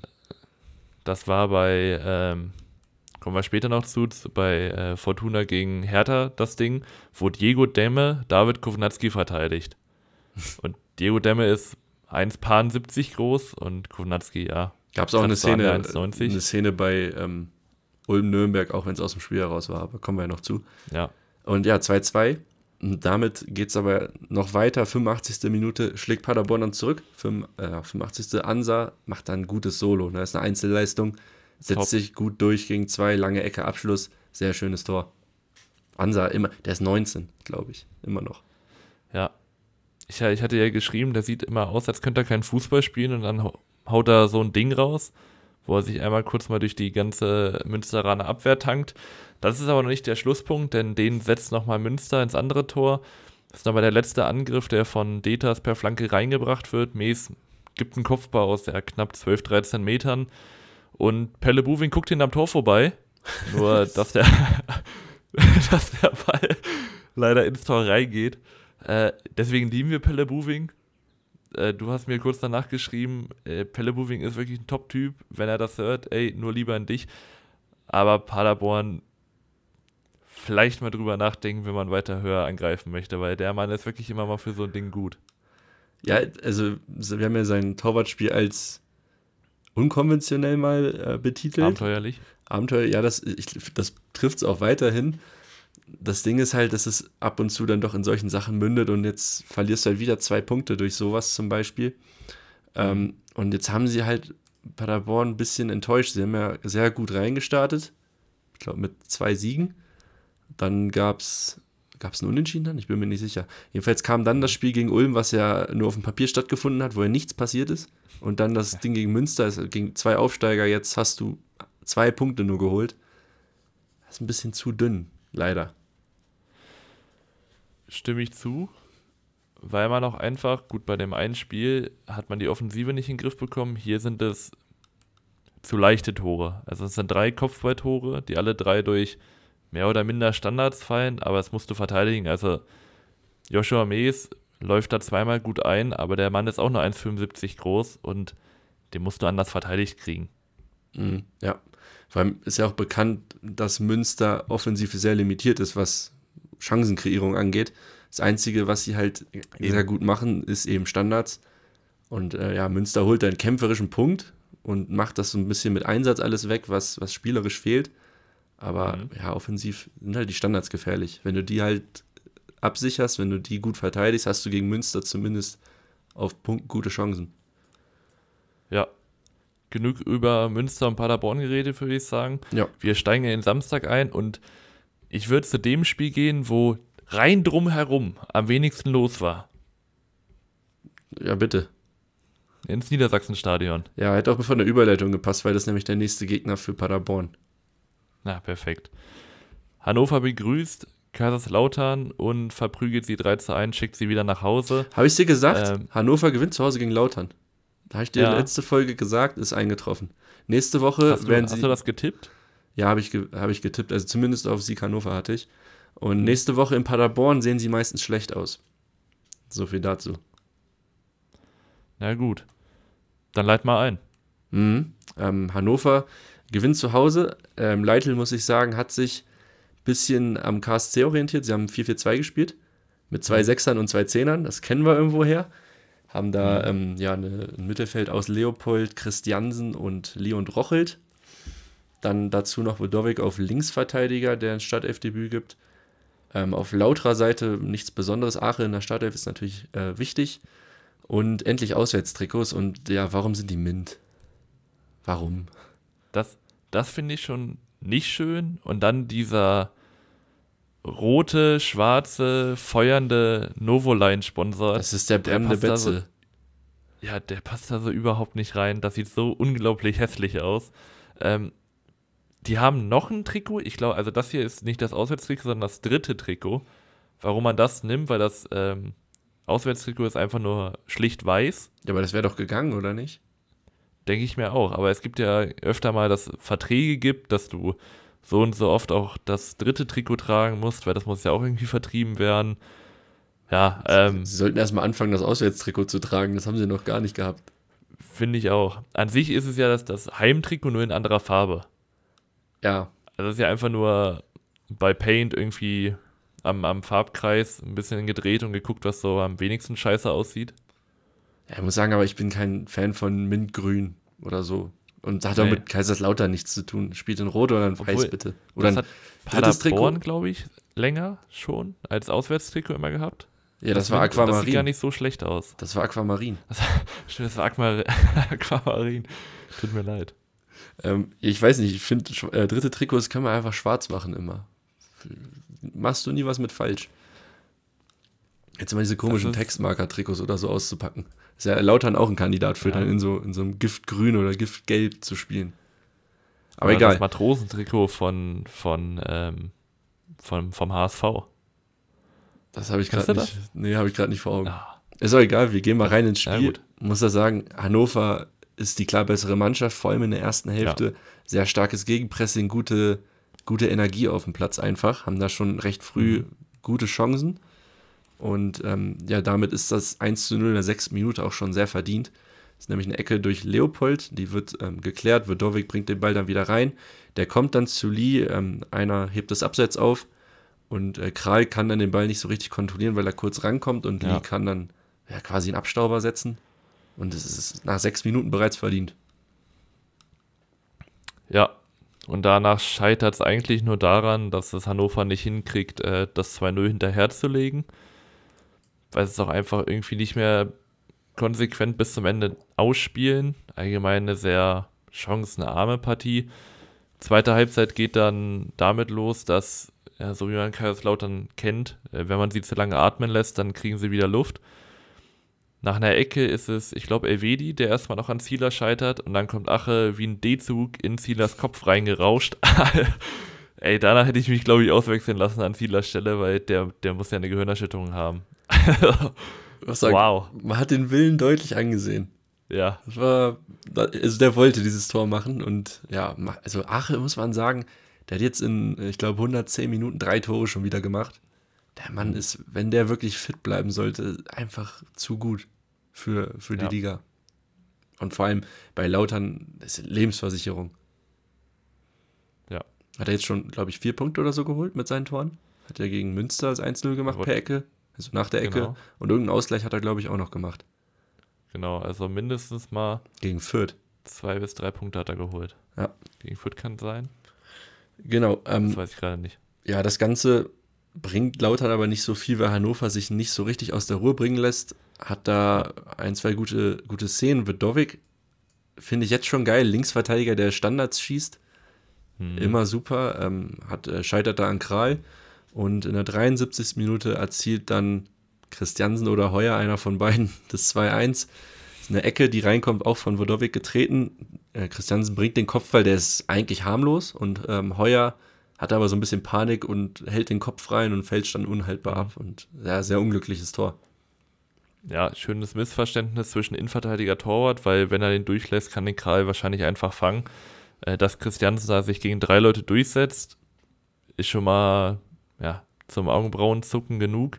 Das war bei, ähm, kommen wir später noch zu, zu- bei äh, Fortuna gegen Hertha das Ding, wo Diego Demme David Kovnatski verteidigt. Und Diego Demme ist eins Komma siebzig groß und Kovnatski, ja. Gab es auch eine das waren ja Szene, eins Komma neunzig. eine Szene bei ähm, Ulm-Nürnberg, auch wenn es aus dem Spiel heraus war, aber kommen wir ja noch zu. Ja, Und ja, zwei zwei. Und damit geht es aber noch weiter. fünfundachtzigste Minute schlägt Paderborn dann zurück. Fünf- äh, fünfundachtzigste Ansa macht dann ein gutes Solo. Das ist eine Einzelleistung. Setzt Top. sich gut durch gegen zwei, lange Ecke, Abschluss. Sehr schönes Tor. Ansa, immer, der ist neunzehn, glaube ich. Immer noch. ja. Ich, ich hatte ja geschrieben, der sieht immer aus, als könnte er keinen Fußball spielen und dann hau- haut er so ein Ding raus, wo er sich einmal kurz mal durch die ganze Münsteraner Abwehr tankt. Das ist aber noch nicht der Schlusspunkt, denn den setzt nochmal Münster ins andere Tor. Das ist nochmal der letzte Angriff, der von Detas per Flanke reingebracht wird. Mees gibt einen Kopfball aus der knapp zwölf, dreizehn Metern und Pelle Buving guckt ihn am Tor vorbei. Nur, dass der, dass der Ball leider ins Tor reingeht. Äh, deswegen lieben wir Pelle Buving. Äh, du hast mir kurz danach geschrieben, äh, Pelle Buving ist wirklich ein Top-Typ. Wenn er das hört, ey, nur lieber an dich. Aber Paderborn vielleicht mal drüber nachdenken, wenn man weiter höher angreifen möchte, weil der Mann ist wirklich immer mal für so ein Ding gut. Ja, also wir haben ja sein Torwartspiel als unkonventionell mal äh, betitelt. Abenteuerlich. Abenteuer, ja, das, ich, das trifft es auch weiterhin. Das Ding ist halt, dass es ab und zu dann doch in solchen Sachen mündet und jetzt verlierst du halt wieder zwei Punkte durch sowas zum Beispiel. Ähm, und jetzt haben sie halt Paderborn ein bisschen enttäuscht. Sie haben ja sehr gut reingestartet. Ich glaube mit zwei Siegen. Dann gab es gab es einen Unentschieden dann? Ich bin mir nicht sicher. Jedenfalls kam dann das Spiel gegen Ulm, was ja nur auf dem Papier stattgefunden hat, wo ja nichts passiert ist. Und dann das Ding gegen Münster, also gegen zwei Aufsteiger. Jetzt hast du zwei Punkte nur geholt. Das ist ein bisschen zu dünn, leider. Stimme ich zu, weil man auch einfach, gut, bei dem einen Spiel hat man die Offensive nicht in den Griff bekommen. Hier sind es zu leichte Tore. Also es sind drei Kopfballtore, die alle drei durch mehr oder minder Standards fallen, aber es musst du verteidigen. Also Joshua Mees läuft da zweimal gut ein, aber der Mann ist auch nur eins Komma fünfundsiebzig groß und den musst du anders verteidigt kriegen. Mhm, ja, vor allem ist ja auch bekannt, dass Münster offensiv sehr limitiert ist, was Chancenkreierung angeht. Das Einzige, was sie halt eben sehr gut machen, ist eben Standards. Und äh, ja, Münster holt einen kämpferischen Punkt und macht das so ein bisschen mit Einsatz alles weg, was, was spielerisch fehlt. Aber Mhm. ja, offensiv sind halt die Standards gefährlich. Wenn du die halt absicherst, wenn du die gut verteidigst, hast du gegen Münster zumindest auf Punkt gute Chancen. Ja, genug über Münster und Paderborn geredet, würde ich sagen. Ja. Wir steigen in den Samstag ein und ich würde zu dem Spiel gehen, wo rein drumherum am wenigsten los war. Ja, bitte. Ins Niedersachsenstadion. Ja, hätte auch von der Überleitung gepasst, weil das ist nämlich der nächste Gegner für Paderborn. Na, perfekt. Hannover begrüßt Kaiserslautern und verprügelt sie drei zu eins, schickt sie wieder nach Hause. Habe ich dir gesagt? Ähm, Hannover gewinnt zu Hause gegen Lautern. Da habe ich dir Ja. letzte Folge gesagt, ist eingetroffen. Nächste Woche Hast du, werden hast sie. du das getippt? Ja, habe ich, ge- hab ich getippt. Also zumindest auf Sieg Hannover hatte ich. Und Mhm. nächste Woche in Paderborn sehen sie meistens schlecht aus. So viel dazu. Na gut. Dann leit mal ein. Mhm. Ähm, Hannover gewinnt zu Hause. Ähm, Leitl, muss ich sagen, hat sich ein bisschen am K S C orientiert. Sie haben vier vier zwei gespielt. Mit zwei Mhm. Sechsern und zwei Zehnern. Das kennen wir irgendwoher. Haben da ähm, ja eine, ein Mittelfeld aus Leopold, Christiansen und Leon Rochelt. Dann dazu noch Wodowik auf Linksverteidiger, der ein Startelfdebüt gibt. Ähm, auf lauterer Seite nichts Besonderes. Ache in der Startelf ist natürlich äh, wichtig. Und endlich Auswärtstrikots. Und ja, warum sind die mint? Warum? Das, das finde ich schon nicht schön. Und dann dieser rote, schwarze, feuernde Novoline-Sponsor. Das ist der der brennende passt da so- Betze. Ja, der passt da so überhaupt nicht rein. Das sieht so unglaublich hässlich aus. Ähm, die haben noch ein Trikot. Ich glaube, also das hier ist nicht das Auswärtstrikot, sondern das dritte Trikot. Warum man das nimmt, weil das ähm, Auswärtstrikot ist einfach nur schlicht weiß. Ja, aber das wäre doch gegangen, oder nicht? Denke ich mir auch. Aber es gibt ja öfter mal, dass es Verträge gibt, dass du so und so oft auch das dritte Trikot tragen musst, weil das muss ja auch irgendwie vertrieben werden. Ja, ähm, Sie sollten erstmal anfangen, das Auswärtstrikot zu tragen. Das haben sie noch gar nicht gehabt. finde ich auch. An sich ist es ja das, das Heimtrikot nur in anderer Farbe. Ja, Also das ist ja einfach nur bei Paint irgendwie am, am Farbkreis ein bisschen gedreht und geguckt, was so am wenigsten scheiße aussieht. ja, ich muss sagen, aber ich bin kein Fan von Mintgrün oder so. Und hat auch Nee. mit Kaiserslautern nichts zu tun. Spielt in Rot oder in Weiß, Obwohl, bitte. Oder Das ein hat drittes Paderborn, Trikot. glaube ich, länger schon als Auswärtstrikot immer gehabt. Ja, das, war Mint- Das sieht gar Aquamarin. nicht so schlecht aus. Das war Aquamarin. Stimmt, das war Aquamar Aquamarin. Tut mir leid. Ähm, ich weiß nicht, ich finde, äh, dritte Trikots können wir einfach schwarz machen immer. Machst du nie was mit falsch. Jetzt immer diese komischen Das ist- Textmarker-Trikots oder so auszupacken. Ist ja Lautern auch ein Kandidat für Ja. dann in so, in so einem Giftgrün oder Giftgelb zu spielen. Aber Oder egal. Das Matrosentrikot von, von, ähm, von, vom H S V. Das habe ich Kennst gerade du nicht. Nee, habe ich gerade nicht vor Augen. Ah, Ist auch egal, wir gehen mal rein ins Ja, Spiel. gut. Muss da sagen, Hannover ist die klar bessere Mannschaft, vor allem in der ersten Hälfte. Sehr starkes Gegenpressing, gute, gute Energie auf dem Platz einfach. Haben da schon recht früh Mhm. gute Chancen. Und ähm, ja, damit ist das eins zu null in der sechsten Minute auch schon sehr verdient. Das ist nämlich eine Ecke durch Leopold, die wird ähm, geklärt. Wodowik bringt den Ball dann wieder rein. Der kommt dann zu Lee, ähm, einer hebt das Abseits auf. Und äh, Kral kann dann den Ball nicht so richtig kontrollieren, weil er kurz rankommt und Ja. Lee kann dann ja, quasi einen Abstauber setzen. Und es ist nach sechs Minuten bereits verdient. ja. Und danach scheitert es eigentlich nur daran, dass es Hannover nicht hinkriegt, äh, das zwei null hinterherzulegen. Weil sie es auch einfach irgendwie nicht mehr konsequent bis zum Ende ausspielen. Allgemein eine sehr chancenarme Partie. Zweite Halbzeit geht dann damit los, dass, ja, so wie man Kaiserslautern kennt, äh, wenn man sie zu lange atmen lässt, dann kriegen sie wieder Luft. Nach einer Ecke ist es, ich glaube, Elvedi, der erstmal noch an Zieler scheitert und dann kommt Ache wie ein D-Zug in Zielers Kopf reingerauscht. Ey, danach hätte ich mich, glaube ich, auswechseln lassen an Zielers Stelle, weil der, der muss ja eine Gehirnerschütterung haben. Was sagt, Wow. Man hat den Willen deutlich angesehen. Ja, Das war, also der wollte dieses Tor machen und ja, ma- also Ache muss man sagen, der hat jetzt in, ich glaube, hundertzehn Minuten drei Tore schon wieder gemacht. Der Mann ist, wenn der wirklich fit bleiben sollte, einfach zu gut für, für die Ja. Liga. Und vor allem bei Lautern, das ist Lebensversicherung. Ja. Hat er jetzt schon, glaube ich, vier Punkte oder so geholt mit seinen Toren? Hat er gegen Münster das eins null gemacht Aber- per Ecke, also nach der Ecke. Genau. Und irgendeinen Ausgleich hat er, glaube ich, auch noch gemacht. genau. Also mindestens mal Gegen Fürth. zwei bis drei Punkte hat er geholt. Ja. Gegen Fürth kann es sein. Genau. Ähm, Das weiß ich gerade nicht. Ja, das Ganze bringt Lautern aber nicht so viel, weil Hannover sich nicht so richtig aus der Ruhe bringen lässt. Hat da ein, zwei gute, gute Szenen. Wodowik finde ich jetzt schon geil. Linksverteidiger, der Standards schießt. Hm. Immer super. Ähm, hat, äh, scheitert da an Kral. Und in der dreiundsiebzigsten Minute erzielt dann Christiansen oder Heuer, einer von beiden, das zwei eins. Das ist eine Ecke, die reinkommt, auch von Wodowik getreten. Äh, Christiansen bringt den Kopfball, der ist eigentlich harmlos. Und ähm, Heuer hat aber so ein bisschen Panik und hält den Kopf rein und fällt dann unhaltbar mhm. ab. Und ja, sehr unglückliches Tor. Ja, schönes Missverständnis zwischen Innenverteidiger Torwart, weil wenn er den durchlässt, kann den Kral wahrscheinlich einfach fangen. Äh, dass Christiansen da sich gegen drei Leute durchsetzt, ist schon mal ja, zum Augenbrauenzucken genug.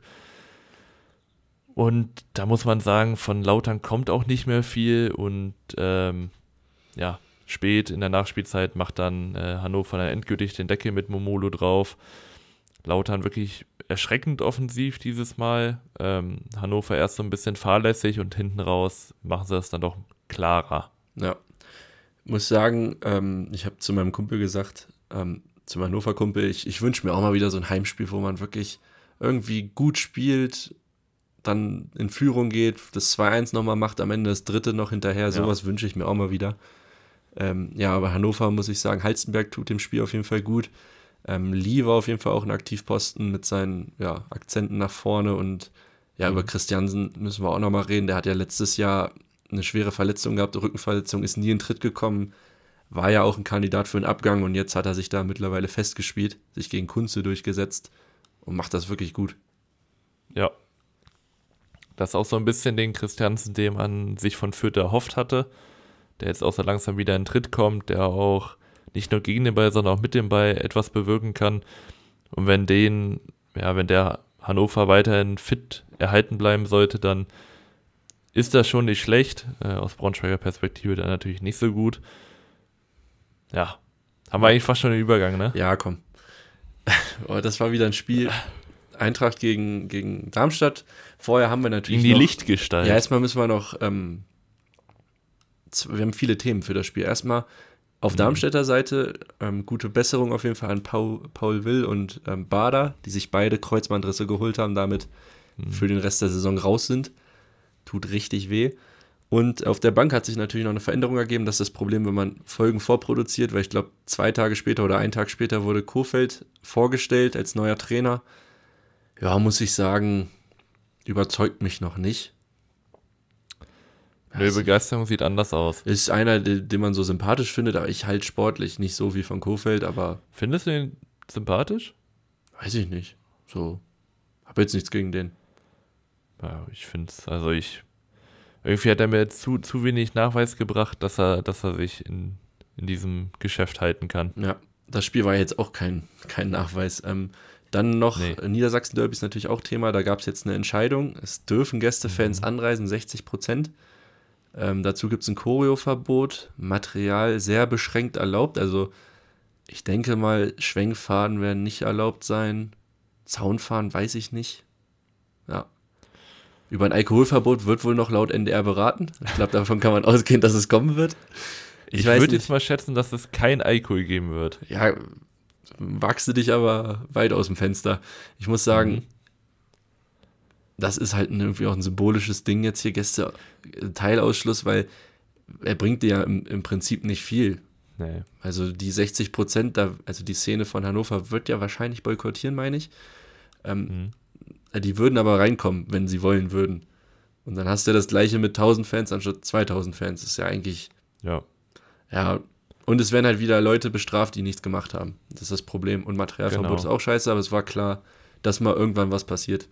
Und da muss man sagen, von Lautern kommt auch nicht mehr viel und ähm, ja, spät in der Nachspielzeit macht dann äh, Hannover dann endgültig den Deckel mit Momolo drauf. Lautern wirklich erschreckend offensiv dieses Mal. Ähm, Hannover erst so ein bisschen fahrlässig und hinten raus machen sie das dann doch klarer. Ja, muss sagen, ähm, ich habe zu meinem Kumpel gesagt, ähm, zu meinem Hannover-Kumpel, ich, ich wünsche mir auch mal wieder so ein Heimspiel, wo man wirklich irgendwie gut spielt, dann in Führung geht, das zwei eins nochmal macht, am Ende das dritte noch hinterher, sowas ja. wünsche ich mir auch mal wieder. Ähm, ja, aber Hannover, muss ich sagen, Halstenberg tut dem Spiel auf jeden Fall gut. Ähm, Lee war auf jeden Fall auch ein Aktivposten mit seinen ja, Akzenten nach vorne und ja, mhm. über Christiansen müssen wir auch nochmal reden, der hat ja letztes Jahr eine schwere Verletzung gehabt, Rückenverletzung, ist nie in Tritt gekommen, war ja auch ein Kandidat für einen Abgang und jetzt hat er sich da mittlerweile festgespielt, sich gegen Kunze durchgesetzt und macht das wirklich gut. Ja. Das ist auch so ein bisschen den Christiansen, den man sich von Fürth erhofft hatte, der jetzt auch so langsam wieder in Tritt kommt, der auch nicht nur gegen den Ball, sondern auch mit dem Ball etwas bewirken kann. Und wenn den, ja, wenn der Hannover weiterhin fit erhalten bleiben sollte, dann ist das schon nicht schlecht. Äh, aus Braunschweiger Perspektive dann natürlich nicht so gut. Ja, haben wir eigentlich fast schon den Übergang, ne? Ja, komm. Oh, das war wieder ein Spiel. Eintracht gegen, gegen Darmstadt. Vorher haben wir natürlich gegen die noch, Lichtgestalt. Ja, erstmal müssen wir noch, ähm, wir haben viele Themen für das Spiel. Erstmal auf mhm. Darmstädter Seite ähm, gute Besserung auf jeden Fall an Paul, Paul Will und ähm, Bader, die sich beide Kreuzbandrisse geholt haben, damit mhm. für den Rest der Saison raus sind. Tut richtig weh. Und auf der Bank hat sich natürlich noch eine Veränderung ergeben. Das ist das Problem, wenn man Folgen vorproduziert, weil ich glaube, zwei Tage später oder einen Tag später wurde Kohfeldt vorgestellt als neuer Trainer. Ja, muss ich sagen, überzeugt mich noch nicht. Nö, Begeisterung sieht anders aus. Ist einer, den, den man so sympathisch findet, aber ich halt sportlich nicht so wie von Kohfeldt, aber... Findest du ihn sympathisch? Weiß ich nicht. So, habe jetzt nichts gegen den. Ja, ich finde es, also ich... Irgendwie hat er mir zu, zu wenig Nachweis gebracht, dass er, dass er sich in, in diesem Geschäft halten kann. Ja, das Spiel war jetzt auch kein, kein Nachweis. Ähm, Dann noch nee. Niedersachsen-Derby ist natürlich auch Thema. Da gab es jetzt eine Entscheidung. Es dürfen Gästefans mhm. anreisen, sechzig Prozent. Ähm, dazu gibt es ein Choreoverbot. Material sehr beschränkt erlaubt. Also ich denke mal, Schwenkfahren werden nicht erlaubt sein. Zaunfahren weiß ich nicht. Ja. Über ein Alkoholverbot wird wohl noch laut N D R beraten. Ich glaube, davon kann man ausgehen, dass es kommen wird. Ich, ich würde jetzt mal schätzen, dass es kein Alkohol geben wird. Ja, wagst du dich aber weit aus dem Fenster. Ich muss sagen, mhm. das ist halt irgendwie auch ein symbolisches Ding jetzt hier, Gäste Teilausschluss, weil er bringt dir ja im, im Prinzip nicht viel. Nee. Also die sechzig Prozent, da, also die Szene von Hannover wird ja wahrscheinlich boykottieren, meine ich. Ähm, mhm. Die würden aber reinkommen, wenn sie wollen würden. Und dann hast du ja das gleiche mit tausend Fans anstatt zweitausend Fans. Das ist ja eigentlich... Ja. Ja, und es werden halt wieder Leute bestraft, die nichts gemacht haben. Das ist das Problem. Und Materialverbot genau. ist auch scheiße, aber es war klar, dass mal irgendwann was passiert.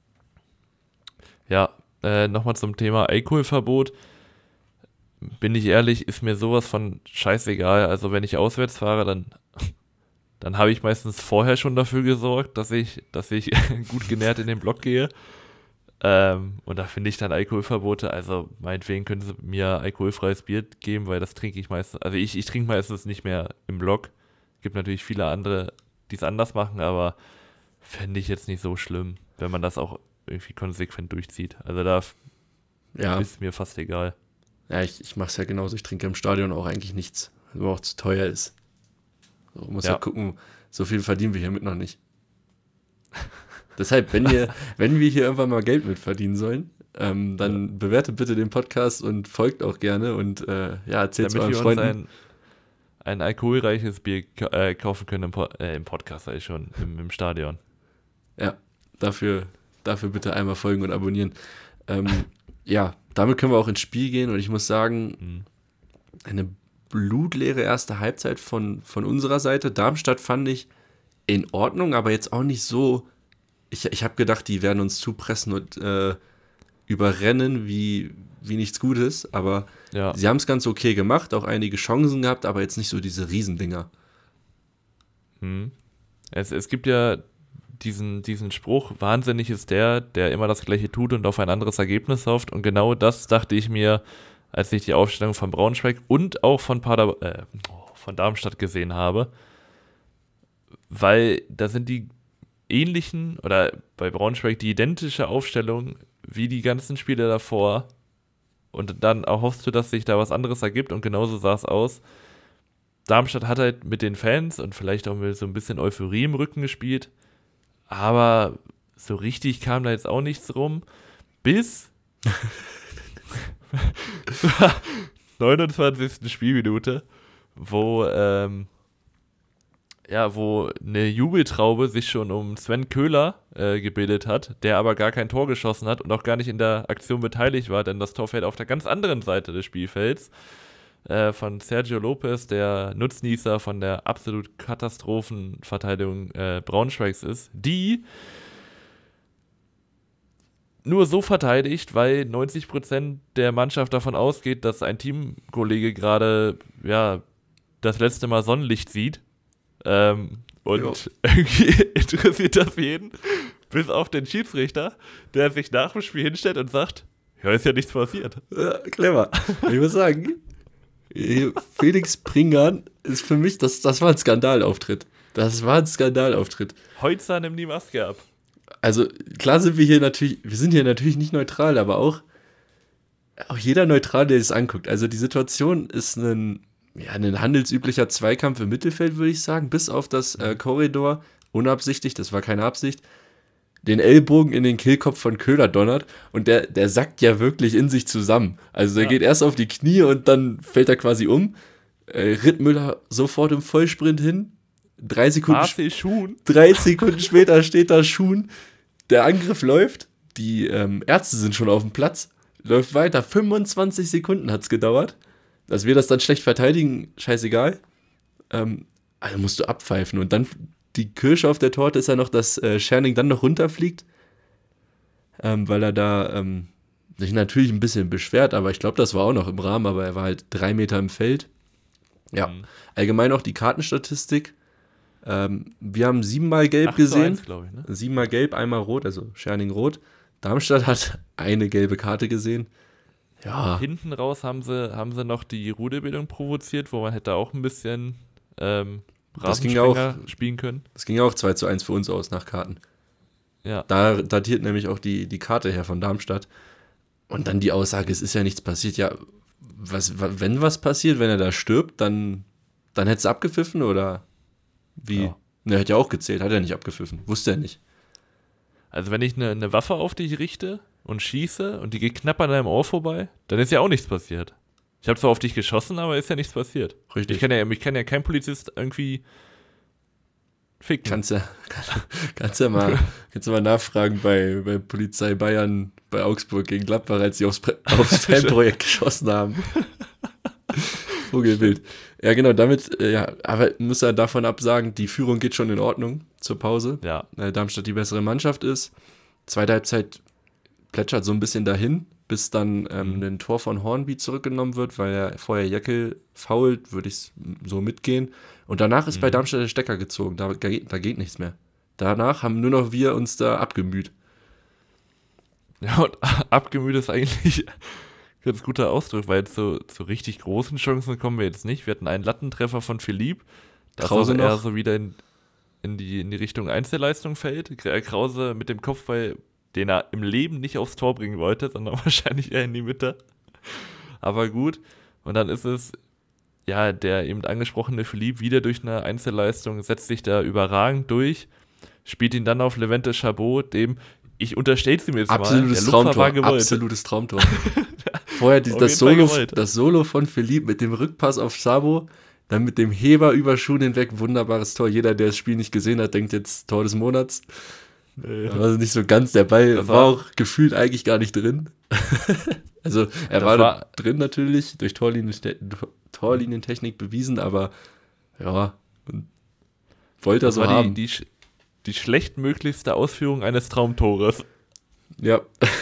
Ja, äh, nochmal zum Thema Alkoholverbot. Bin ich ehrlich, ist mir sowas von scheißegal. Also wenn ich auswärts fahre, dann, dann habe ich meistens vorher schon dafür gesorgt, dass ich, dass ich gut genährt in den Block gehe. Ähm, und da finde ich dann Alkoholverbote, also meinetwegen können sie mir alkoholfreies Bier geben, weil das trinke ich meistens, also ich, ich trinke meistens nicht mehr im Block. Gibt natürlich viele andere, die es anders machen, aber fände ich jetzt nicht so schlimm, wenn man das auch irgendwie konsequent durchzieht. Also da ja. ist mir fast egal. Ja, ich, ich mache es ja genauso, ich trinke im Stadion auch eigentlich nichts, weil es auch zu teuer ist. So, muss ja. halt gucken, so viel verdienen wir hiermit noch nicht. Deshalb, wenn wir, wenn wir hier irgendwann mal Geld mit verdienen sollen, ähm, dann ja. bewertet bitte den Podcast und folgt auch gerne und äh, ja, erzählt es euren Freunden. Damit wir uns ein, ein alkoholreiches Bier ka- äh, kaufen können im, po- äh, im Podcast, eigentlich schon, im, im Stadion. Ja, dafür, dafür bitte einmal folgen und abonnieren. Ähm, ja, damit können wir auch ins Spiel gehen und ich muss sagen, mhm. eine blutleere erste Halbzeit von, von unserer Seite. Darmstadt fand ich, in Ordnung, aber jetzt auch nicht so. Ich, ich habe gedacht, die werden uns zupressen und äh, überrennen wie, wie nichts Gutes, aber Ja. sie haben es ganz okay gemacht, auch einige Chancen gehabt, aber jetzt nicht so diese Riesendinger. Hm. Es, es gibt ja diesen, diesen Spruch, wahnsinnig ist der, der immer das Gleiche tut und auf ein anderes Ergebnis hofft. Und genau das dachte ich mir, als ich die Aufstellung von Braunschweig und auch von, Pader, äh, von Darmstadt gesehen habe. Weil da sind die ähnlichen, oder bei Braunschweig die identische Aufstellung wie die ganzen Spiele davor. Und dann erhoffst du, dass sich da was anderes ergibt, und genauso sah es aus. Darmstadt hat halt mit den Fans und vielleicht auch mit so ein bisschen Euphorie im Rücken gespielt, aber so richtig kam da jetzt auch nichts rum, bis zur neunundzwanzigsten Spielminute, wo ähm, ja, wo eine Jubeltraube sich schon um Sven Köhler äh, gebildet hat, der aber gar kein Tor geschossen hat und auch gar nicht in der Aktion beteiligt war, denn das Tor fällt auf der ganz anderen Seite des Spielfelds. Von Sergio Lopez, der Nutznießer von der absolut Katastrophenverteidigung äh, Braunschweigs ist, die nur so verteidigt, weil neunzig Prozent der Mannschaft davon ausgeht, dass ein Teamkollege gerade ja, das letzte Mal Sonnenlicht sieht. Ähm, und jo. Irgendwie interessiert das jeden, bis auf den Schiedsrichter, der sich nach dem Spiel hinstellt und sagt, ja, ist ja nichts passiert. Ja, clever. Ich muss sagen, Felix Pringern ist für mich, das, das war ein Skandalauftritt. Das war ein Skandalauftritt. Heutzer nimmt die Maske ab. Also klar sind wir hier natürlich, wir sind hier natürlich nicht neutral, aber auch, auch jeder neutral, der es anguckt. Also die Situation ist ein, ja, ein handelsüblicher Zweikampf im Mittelfeld, würde ich sagen, bis auf das äh, Korridor, unabsichtlich, das war keine Absicht, den Ellbogen in den Kehlkopf von Köhler donnert und der, der sackt ja wirklich in sich zusammen. Also der ja. geht erst auf die Knie und dann fällt er quasi um. Äh, Rittmüller sofort im Vollsprint hin. Drei Sekunden, Schuhen. drei Sekunden später steht da Schuhen. Der Angriff läuft. Die ähm, Ärzte sind schon auf dem Platz. Läuft weiter. fünfundzwanzig Sekunden hat es gedauert. Dass wir das dann schlecht verteidigen, scheißegal. Ähm, also musst du abpfeifen. Und dann die Kirsche auf der Torte ist ja noch, dass äh, Scherning dann noch runterfliegt, ähm, weil er da ähm, sich natürlich ein bisschen beschwert, aber ich glaube, das war auch noch im Rahmen, aber er war halt drei Meter im Feld. Ja, mhm. Allgemein auch die Kartenstatistik. Ähm, wir haben siebenmal gelb gesehen. eins, glaub ich, ne? Siebenmal gelb, einmal rot, also Scherning rot. Darmstadt hat eine gelbe Karte gesehen. Ja. Hinten raus haben sie, haben sie noch die Rudelbildung provoziert, wo man hätte auch ein bisschen ähm, Rasensprenger spielen können. Das ging auch zwei zu eins für uns aus nach Karten. Ja. Da datiert nämlich auch die, die Karte her von Darmstadt. Und dann die Aussage, es ist ja nichts passiert. Ja, was, wenn was passiert, wenn er da stirbt, dann, dann hätte es abgepfiffen oder wie? Ja. Ne, er hat ja auch gezählt, hat er nicht abgepfiffen. Wusste er nicht. Also wenn ich eine, eine Waffe auf dich richte und schieße und die geht knapp an deinem Ohr vorbei, dann ist ja auch nichts passiert. Ich habe zwar auf dich geschossen, aber ist ja nichts passiert. Richtig. Ich kann ja, mich kann ja kein Polizist irgendwie ficken. Kannst ja, kann, kannst ja mal, kannst ja mal nachfragen bei, bei Polizei Bayern bei Augsburg gegen Gladbach, als sie aufs, aufs Fanprojekt geschossen haben. Vogelwild. Ja, genau, damit, äh, ja, aber muss er davon absagen, die Führung geht schon in Ordnung zur Pause. Ja. Weil Darmstadt die bessere Mannschaft ist. Zweite Halbzeit plätschert so ein bisschen dahin, bis dann ähm, mhm. ein Tor von Hornby zurückgenommen wird, weil er vorher Jäckel fault, würde ich so mitgehen. Und danach ist mhm. bei Darmstadt der Stecker gezogen, da, da geht nichts mehr. Danach haben nur noch wir uns da abgemüht. Ja, und abgemüht ist eigentlich ein ganz guter Ausdruck, weil zu, zu richtig großen Chancen kommen wir jetzt nicht. Wir hatten einen Lattentreffer von Philipp, das auch eher so wieder in, in, die, in die Richtung Einzelleistung fällt. Krause mit dem Kopfball, den er im Leben nicht aufs Tor bringen wollte, sondern wahrscheinlich eher in die Mitte. Aber gut. Und dann ist es, ja, der eben angesprochene Philipp wieder durch eine Einzelleistung, setzt sich da überragend durch, spielt ihn dann auf Levente Chabot, dem, ich unterstelle es ihm jetzt absolutes mal, Traumtor, war gewollt. Absolutes Traumtor. Vorher die, das, Solo, das Solo von Philipp mit dem Rückpass auf Chabot, dann mit dem Heber über Schuhen hinweg, wunderbares Tor. Jeder, der das Spiel nicht gesehen hat, denkt jetzt Tor des Monats. Ja. Also nicht so ganz, der Ball war, war auch gefühlt eigentlich gar nicht drin. Also er war, war drin natürlich, durch Torlinien, Torlinientechnik bewiesen, aber ja, wollte er Das so war haben. die, die, sch- die schlechtmöglichste Ausführung eines Traumtores. Ja.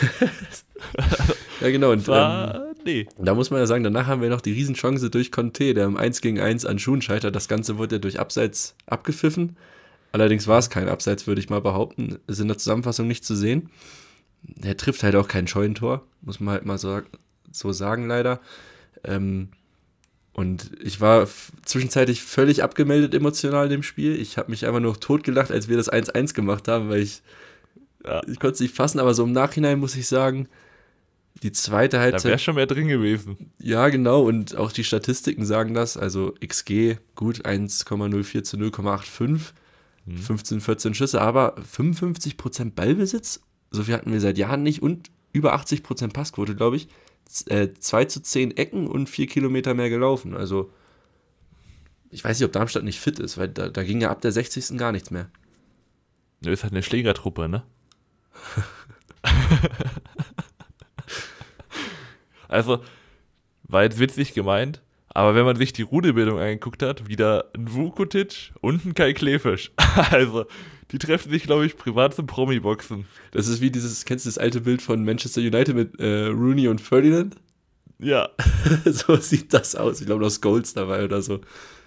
Ja, genau. Und Das ähm, war, nee. da muss man ja sagen, danach haben wir noch die Riesenchance durch Conte, der im eins gegen eins an Schuhen scheitert. Das Ganze wurde ja durch Abseits abgepfiffen. Allerdings war es kein Abseits, würde ich mal behaupten. Ist in der Zusammenfassung nicht zu sehen. Er trifft halt auch kein Scheunentor, muss man halt mal so, so sagen, leider. Ähm, und ich war f- zwischenzeitlich völlig abgemeldet emotional in dem Spiel. Ich habe mich einfach nur totgelacht, als wir das eins eins gemacht haben, weil ich, Ja, ich konnte es nicht fassen. Aber so im Nachhinein muss ich sagen, die zweite da wäre Halbzeit, schon mehr drin gewesen. ja genau, und auch die Statistiken sagen das. Also X G, gut, eins Komma null vier zu null Komma fünfundachtzig, Hm. fünfzehn, vierzehn Schüsse, aber fünfundfünfzig Prozent Ballbesitz, so viel hatten wir seit Jahren nicht, und über achtzig Prozent Passquote, glaube ich. Z- äh, zwei zu zehn Ecken und vier Kilometer mehr gelaufen. Also, ich weiß nicht, ob Darmstadt nicht fit ist, weil da, da ging ja ab der sechzigsten gar nichts mehr. Das ist halt eine Schlägertruppe, ne? Also, war jetzt witzig gemeint, aber wenn man sich die Rudelbildung angeguckt hat, wieder ein Vukotic und ein Kai Klefisch. Also, die treffen sich, glaube ich, privat zum Promi-Boxen. Das ist wie dieses, kennst du das alte Bild von Manchester United mit äh, Rooney und Ferdinand? Ja, So sieht das aus. Ich glaube, noch Scholes dabei oder so.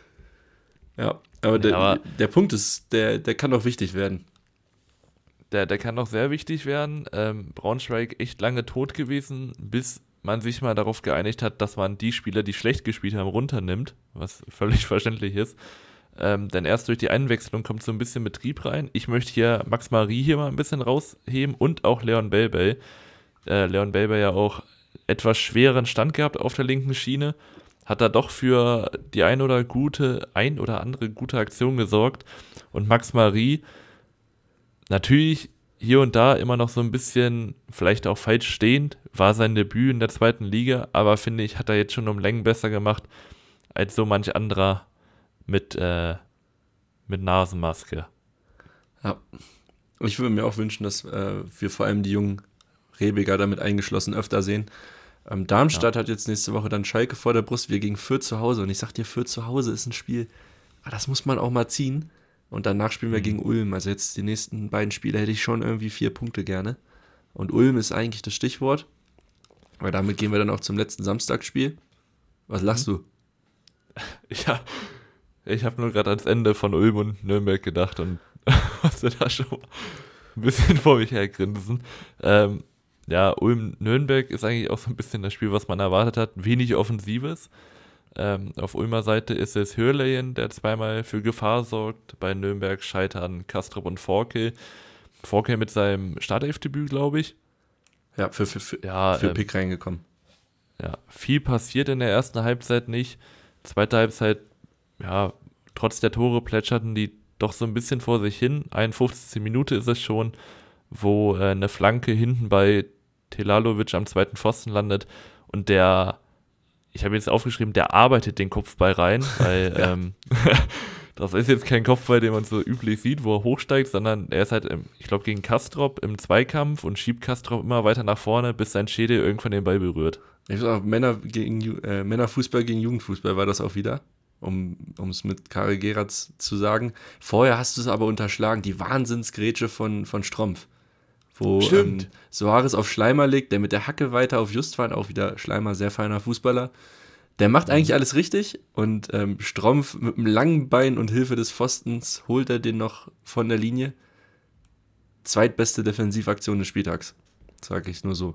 Ja, aber, der, aber- der Punkt ist, der, der kann doch wichtig werden. der, der kann noch sehr wichtig werden. Ähm, Braunschweig echt lange tot gewesen, bis man sich mal darauf geeinigt hat, dass man die Spieler, die schlecht gespielt haben, runternimmt, was völlig verständlich ist. Ähm, denn erst durch die Einwechslung kommt so ein bisschen Betrieb rein. Ich möchte hier Max Marie hier mal ein bisschen rausheben und auch Leon Belbey. Äh, Leon Belbey ja auch etwas schweren Stand gehabt auf der linken Schiene, hat da doch für die ein oder gute, ein oder andere gute Aktion gesorgt. Und Max Marie natürlich hier und da immer noch so ein bisschen, vielleicht auch falsch stehend, war sein Debüt in der zweiten Liga, aber finde ich, hat er jetzt schon um Längen besser gemacht als so manch anderer mit, äh, mit Nasenmaske. Ja. Ich würde mir auch wünschen, dass äh, wir vor allem die jungen Rebiger damit eingeschlossen öfter sehen. Ähm, Darmstadt hat jetzt nächste Woche dann Schalke vor der Brust, wir gegen Fürth zu Hause. Und ich sag dir, Fürth zu Hause ist ein Spiel, ah, das muss man auch mal ziehen. Und danach spielen wir Mhm. gegen Ulm. Also jetzt die nächsten beiden Spiele hätte ich schon irgendwie vier Punkte gerne. Und Ulm ist eigentlich das Stichwort. Weil damit gehen wir dann auch zum letzten Samstagsspiel. Was lachst du? Ja, ich habe nur gerade ans Ende von Ulm und Nürnberg gedacht und musste da schon mal ein bisschen vor mich hergrinsen. Ähm, ja, Ulm-Nürnberg ist eigentlich auch so ein bisschen das Spiel, was man erwartet hat. Wenig Offensives. Ähm, auf Ulmer Seite ist es Hürleyen, der zweimal für Gefahr sorgt. Bei Nürnberg scheitern Kastrop und Forkel. Forkel mit seinem Startelfdebüt, glaube ich. Ja, für, für, für, Ja, für ähm, Pick reingekommen. Ja, viel passiert in der ersten Halbzeit nicht. Zweite Halbzeit, ja, trotz der Tore plätscherten die doch so ein bisschen vor sich hin. einundfünfzigste Minute ist es schon, wo äh, eine Flanke hinten bei Telalovic am zweiten Pfosten landet und der, ich habe jetzt aufgeschrieben, der arbeitet den Kopfball rein, weil Ja. ähm, das ist jetzt kein Kopfball, den man so üblich sieht, wo er hochsteigt, sondern er ist halt, im, ich glaube, gegen Kastrop im Zweikampf und schiebt Kastrop immer weiter nach vorne, bis sein Schädel irgendwann den Ball berührt. Ich sag auch, Männer gegen, Ju- äh, Männerfußball gegen Jugendfußball war das auch wieder, um es mit Karel Geratz zu sagen. Vorher hast du es aber unterschlagen, die Wahnsinnsgrätsche von, von Strompf, wo Stimmt. ähm, Soares auf Schleimer legt, der mit der Hacke weiter auf Justwan, auch wieder Schleimer, sehr feiner Fußballer. Der macht eigentlich alles richtig und ähm, Strompf mit einem langen Bein und Hilfe des Pfostens holt er den noch von der Linie. Zweitbeste Defensivaktion des Spieltags, sage ich nur so.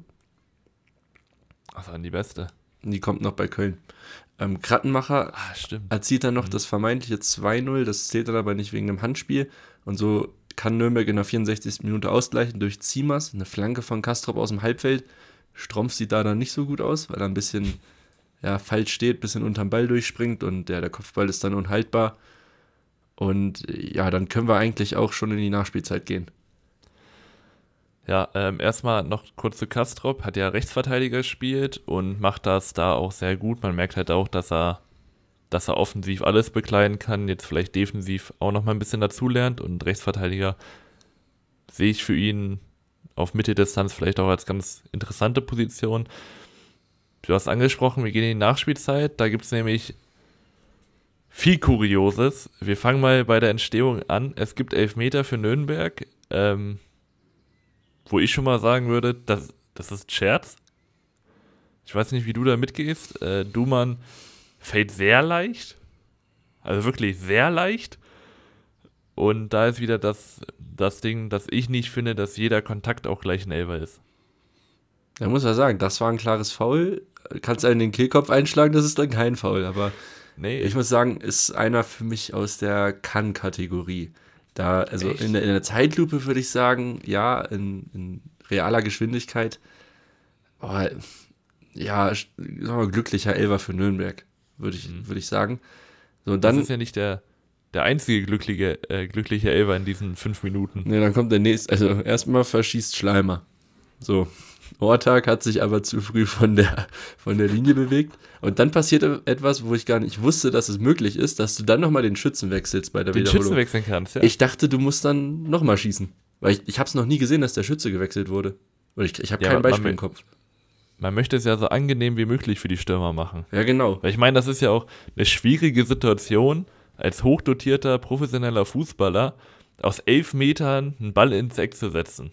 Das war die beste. Die kommt noch bei Köln. Ähm, Krattenmacher Ah, stimmt. erzielt dann noch Mhm. das vermeintliche zwei null, das zählt dann aber nicht wegen dem Handspiel. Und so kann Nürnberg in der vierundsechzigsten Minute ausgleichen durch Ziemers, eine Flanke von Kastrop aus dem Halbfeld. Strompf sieht da dann nicht so gut aus, weil er ein bisschen ja, falsch steht, ein bisschen unterm Ball durchspringt und ja, der Kopfball ist dann unhaltbar. Und ja, dann können wir eigentlich auch schon in die Nachspielzeit gehen. Ja, ähm, erstmal noch kurz zu Kastrop, hat ja Rechtsverteidiger gespielt und macht das da auch sehr gut. Man merkt halt auch, dass er, dass er offensiv alles bekleiden kann, jetzt vielleicht defensiv auch noch mal ein bisschen dazulernt und Rechtsverteidiger sehe ich für ihn auf Mitteldistanz vielleicht auch als ganz interessante Position. Du hast angesprochen, wir gehen in die Nachspielzeit, da gibt es nämlich viel Kurioses. Wir fangen mal bei der Entstehung an. Es gibt Elfmeter für Nürnberg, ähm, wo ich schon mal sagen würde, das, das ist Scherz. Ich weiß nicht, wie du da mitgehst. Äh, Duman fällt sehr leicht. Also wirklich sehr leicht. Und da ist wieder das, das Ding, dass ich nicht finde, dass jeder Kontakt auch gleich ein Elfer ist. Da muss man sagen, das war ein klares Foul. Kannst einen den Kehlkopf einschlagen, das ist dann kein Foul. Aber nee, ich muss sagen, ist einer für mich aus der Kann-Kategorie. Da, also in der, in der Zeitlupe würde ich sagen, ja, in, in realer Geschwindigkeit. Aber ja, sagen wir, glücklicher Elfer für Nürnberg, würde ich, mhm. würd ich sagen. So, und dann, das ist ja nicht der, der einzige glückliche, äh, glückliche Elfer in diesen fünf Minuten. Ne, dann kommt der nächste. Also erstmal verschießt Schleimer. So. Ortag hat sich aber zu früh von der, von der Linie bewegt. Und dann passiert etwas, wo ich gar nicht wusste, dass es möglich ist, dass du dann nochmal den Schützen wechselst bei der den Wiederholung. Den Schützen wechseln kannst, ja. Ich dachte, du musst dann nochmal schießen. Weil ich, ich habe es noch nie gesehen, dass der Schütze gewechselt wurde. Oder ich, ich habe ja, kein Beispiel im Kopf. Man möchte es ja so angenehm wie möglich für die Stürmer machen. Ja, genau. Weil ich meine, das ist ja auch eine schwierige Situation, als hochdotierter, professioneller Fußballer aus elf Metern einen Ball ins Eck zu setzen.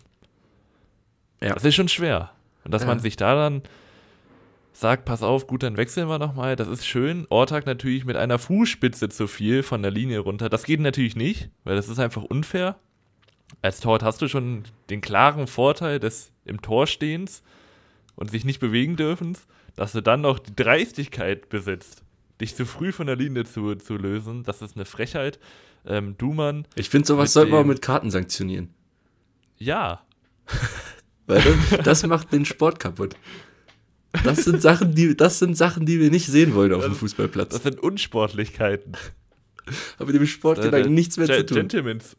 Ja. Das ist schon schwer. Und dass ja. man sich da dann sagt, pass auf, gut, dann wechseln wir nochmal, das ist schön. Ortag natürlich mit einer Fußspitze zu viel von der Linie runter. Das geht natürlich nicht, weil das ist einfach unfair. Als Torwart hast du schon den klaren Vorteil des im Tor Stehens und sich nicht bewegen dürfen, dass du dann noch die Dreistigkeit besitzt, dich zu früh von der Linie zu, zu lösen. Das ist eine Frechheit. Ähm, Duman. Ich finde, sowas sollte man auch mit Karten sanktionieren. Ja. Weil das, das macht den Sport kaputt. Das sind Sachen, die, das sind Sachen, die wir nicht sehen wollen auf das, dem Fußballplatz. Das sind Unsportlichkeiten. Aber mit dem Sportgedanken nichts mehr G- zu tun. Gentlemans.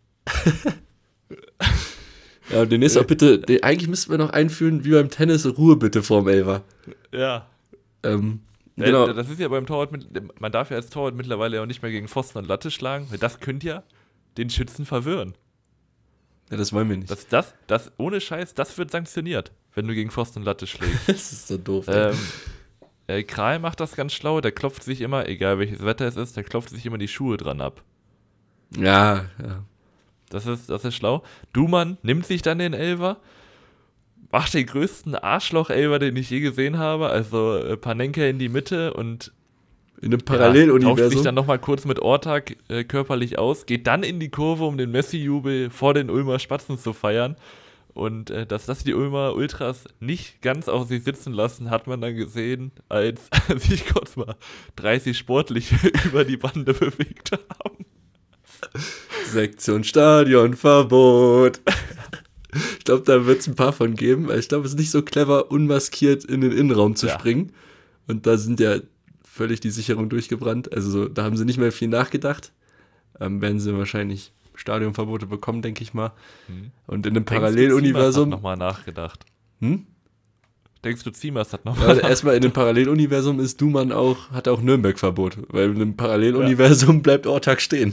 Ja, und den ist auch bitte, den, eigentlich müssten wir noch einführen, wie beim Tennis, Ruhe bitte vorm Elfer. Ja. Ähm, ja, genau. Das ist ja beim Torwart, mit, man darf ja als Torwart mittlerweile auch nicht mehr gegen Pfosten und Latte schlagen, weil das könnte ja den Schützen verwirren. Ja, das wollen wir nicht. Das, das, das, ohne Scheiß, das wird sanktioniert, wenn du gegen Pfosten und Latte schlägst. Das ist so doof. Ähm, äh, Kral macht das ganz schlau, der klopft sich immer, egal welches Wetter es ist, der klopft sich immer die Schuhe dran ab. Ja, ja. Das ist, das ist schlau. Duman nimmt sich dann den Elfer, macht den größten Arschloch-Elfer, den ich je gesehen habe. Also äh, Panenka in die Mitte und in einem Paralleluniversum. Ja, tauscht sich dann nochmal kurz mit Ortag äh, körperlich aus, geht dann in die Kurve, um den Messi-Jubel vor den Ulmer Spatzen zu feiern. Und äh, dass das die Ulmer Ultras nicht ganz auf sich sitzen lassen, hat man dann gesehen, als sich kurz mal dreißig Sportliche über die Bande bewegt haben. Sektion Stadionverbot. Ich glaube, da wird es ein paar von geben. Ich glaube, es ist nicht so clever, unmaskiert in den Innenraum zu ja. springen. Und da sind ja völlig die Sicherungen durchgebrannt. Also so, da haben sie nicht mehr viel nachgedacht. Ähm, werden sie wahrscheinlich Stadionverbote bekommen, denke ich mal. Hm. Und in einem Paralleluniversum... Ziemers hat nochmal nachgedacht. Hm? Denkst du, Ziemers hat nochmal ja, erstmal in dem Paralleluniversum ist Duman auch, hat auch Nürnberg-Verbot. Weil in einem Paralleluniversum ja. bleibt Ortag stehen.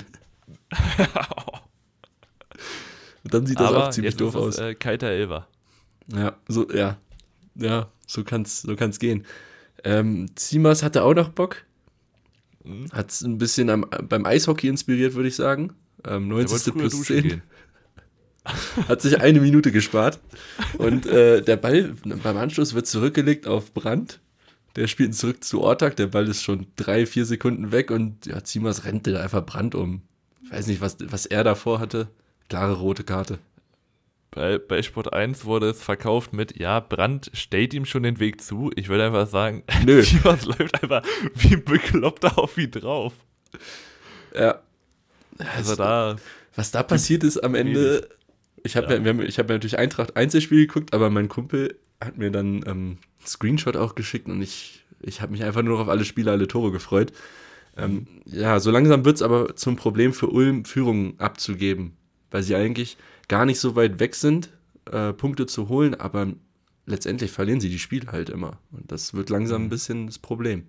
Und dann sieht das aber auch ziemlich jetzt doof ist es, aus. Äh, kalter Elfer. Ja, so, ja. Ja, so kann's, so kann's gehen. Ähm, Ziemers hatte auch noch Bock. Mhm. Hat's ein bisschen am, beim Eishockey inspiriert, würde ich sagen. Ähm, neunzig plus zehn. Hat sich eine Minute gespart. Und äh, der Ball beim Anschluss wird zurückgelegt auf Brandt. Der spielt ihn zurück zu Ortag. Der Ball ist schon drei, vier Sekunden weg und ja, Ziemers rennt da einfach Brandt um. Ich weiß nicht, was, was er davor hatte. Klare rote Karte. Bei, bei Sport eins wurde es verkauft mit, ja, Brandt stellt ihm schon den Weg zu. Ich würde einfach sagen, nö. Ziemers läuft einfach wie ein Bekloppter auf ihn drauf. Ja. Also was, da... Was da passiert ist am Ende... Ich habe ja. ja, hab ja natürlich Eintracht Einzelspiel geguckt, aber mein Kumpel hat mir dann ähm, einen Screenshot auch geschickt und ich, ich habe mich einfach nur noch auf alle Spiele, alle Tore gefreut. Ähm, ja, so langsam wird es aber zum Problem für Ulm, Führungen abzugeben, weil sie eigentlich gar nicht so weit weg sind, äh, Punkte zu holen, aber letztendlich verlieren sie die Spiele halt immer. Und das wird langsam ein bisschen das Problem.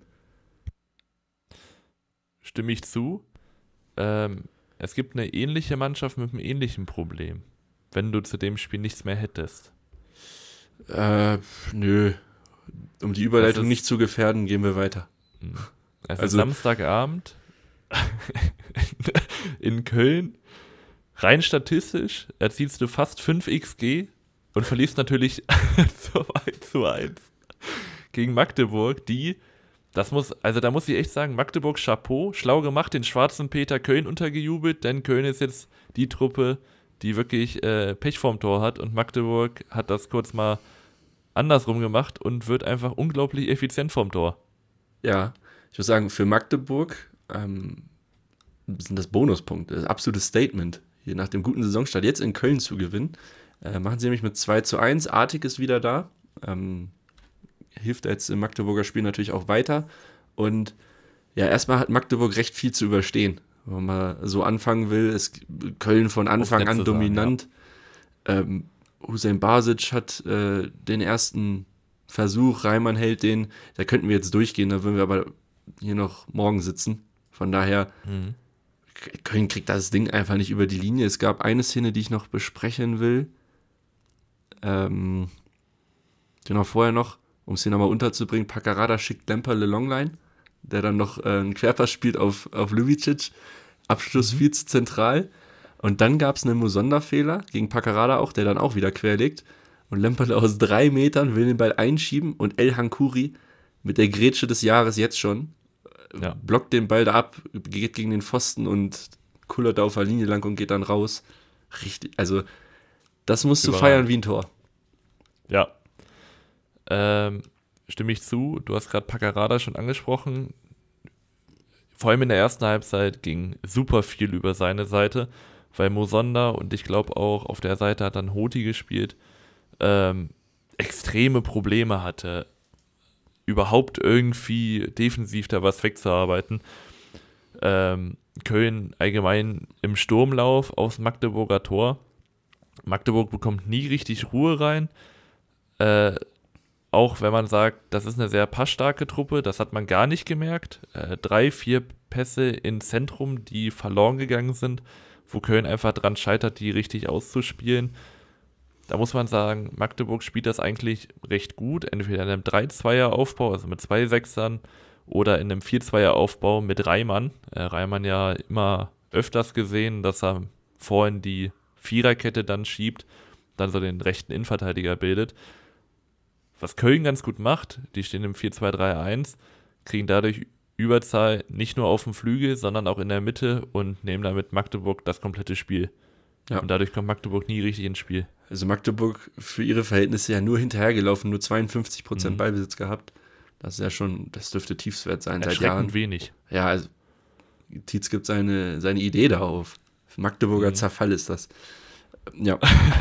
Stimme ich zu. Ähm, es gibt eine ähnliche Mannschaft mit einem ähnlichen Problem, wenn du zu dem Spiel nichts mehr hättest. Äh, nö. Um die Überleitung nicht zu gefährden, gehen wir weiter. Es also, ist Samstagabend, in Köln, rein statistisch, erzielst du fast fünf X G und verlierst natürlich eins zu eins gegen Magdeburg, die, das muss, also da muss ich echt sagen, Magdeburg Chapeau, schlau gemacht, den schwarzen Peter Köln untergejubelt, denn Köln ist jetzt die Truppe, die wirklich äh, Pech vorm Tor hat und Magdeburg hat das kurz mal andersrum gemacht und wird einfach unglaublich effizient vorm Tor. Ja, ich muss sagen, für Magdeburg ähm, sind das Bonuspunkte, das absolutes Statement, hier nach dem guten Saisonstart jetzt in Köln zu gewinnen. Äh, machen sie nämlich mit zwei zu eins, Artig ist wieder da, ähm, hilft jetzt im Magdeburger Spiel natürlich auch weiter und ja, erstmal hat Magdeburg recht viel zu überstehen, wenn man so anfangen will, ist Köln von Anfang an dominant, ja. ähm, Hüseyin Basic hat äh, den ersten Versuch, Reimann hält den, da könnten wir jetzt durchgehen, da würden wir aber hier noch morgen sitzen. Von daher, mhm. Köln kriegt das Ding einfach nicht über die Linie. Es gab eine Szene, die ich noch besprechen will. Ähm, genau, vorher noch, um es hier nochmal unterzubringen, Paccarada schickt Lemperle Longline, der dann noch äh, einen Querpass spielt auf, auf Ljubicic. Abschluss mhm. viel zu zentral. Und dann gab es einen Musonda-Fehler gegen Paccarada auch, der dann auch wieder querlegt. Und Lemperle aus drei Metern will den Ball einschieben und El Hankouri mit der Grätsche des Jahres jetzt schon ja. blockt den Ball da ab, geht gegen den Pfosten und kullert da auf der Linie lang und geht dann raus. Richtig, also das musst du Überragend. Feiern wie ein Tor. Ja. Ähm, stimme ich zu. Du hast gerade Paccarada schon angesprochen. Vor allem in der ersten Halbzeit ging super viel über seine Seite, weil Musonda und ich glaube auch auf der Seite hat dann Hoti gespielt, ähm, extreme Probleme hatte, überhaupt irgendwie defensiv da was wegzuarbeiten. Ähm, Köln allgemein im Sturmlauf aufs Magdeburger Tor. Magdeburg bekommt nie richtig Ruhe rein. Äh, auch wenn man sagt, das ist eine sehr passstarke Truppe, das hat man gar nicht gemerkt. Äh, drei, vier Pässe ins Zentrum, die verloren gegangen sind, wo Köln einfach dran scheitert, die richtig auszuspielen. Da muss man sagen, Magdeburg spielt das eigentlich recht gut, entweder in einem drei zwei er Aufbau, also mit zwei Sechsern, oder in einem vier zwei er Aufbau mit Reimann. Äh, Reimann ja immer öfters gesehen, dass er vorhin die Viererkette dann schiebt, dann so den rechten Innenverteidiger bildet. Was Köln ganz gut macht, die stehen im vier zwei drei eins, kriegen dadurch Überzahl nicht nur auf dem Flügel, sondern auch in der Mitte und nehmen damit Magdeburg das komplette Spiel. Ja. Und dadurch kommt Magdeburg nie richtig ins Spiel. Also Magdeburg für ihre Verhältnisse ja nur hinterhergelaufen, nur zweiundfünfzig Prozent mhm. Ballbesitz gehabt. Das ist ja schon, das dürfte Tiefswert sein seit Jahren. Wenig. Ja, also Tietz gibt seine, seine Idee da auf. Magdeburger mhm. Zerfall ist das. Ja.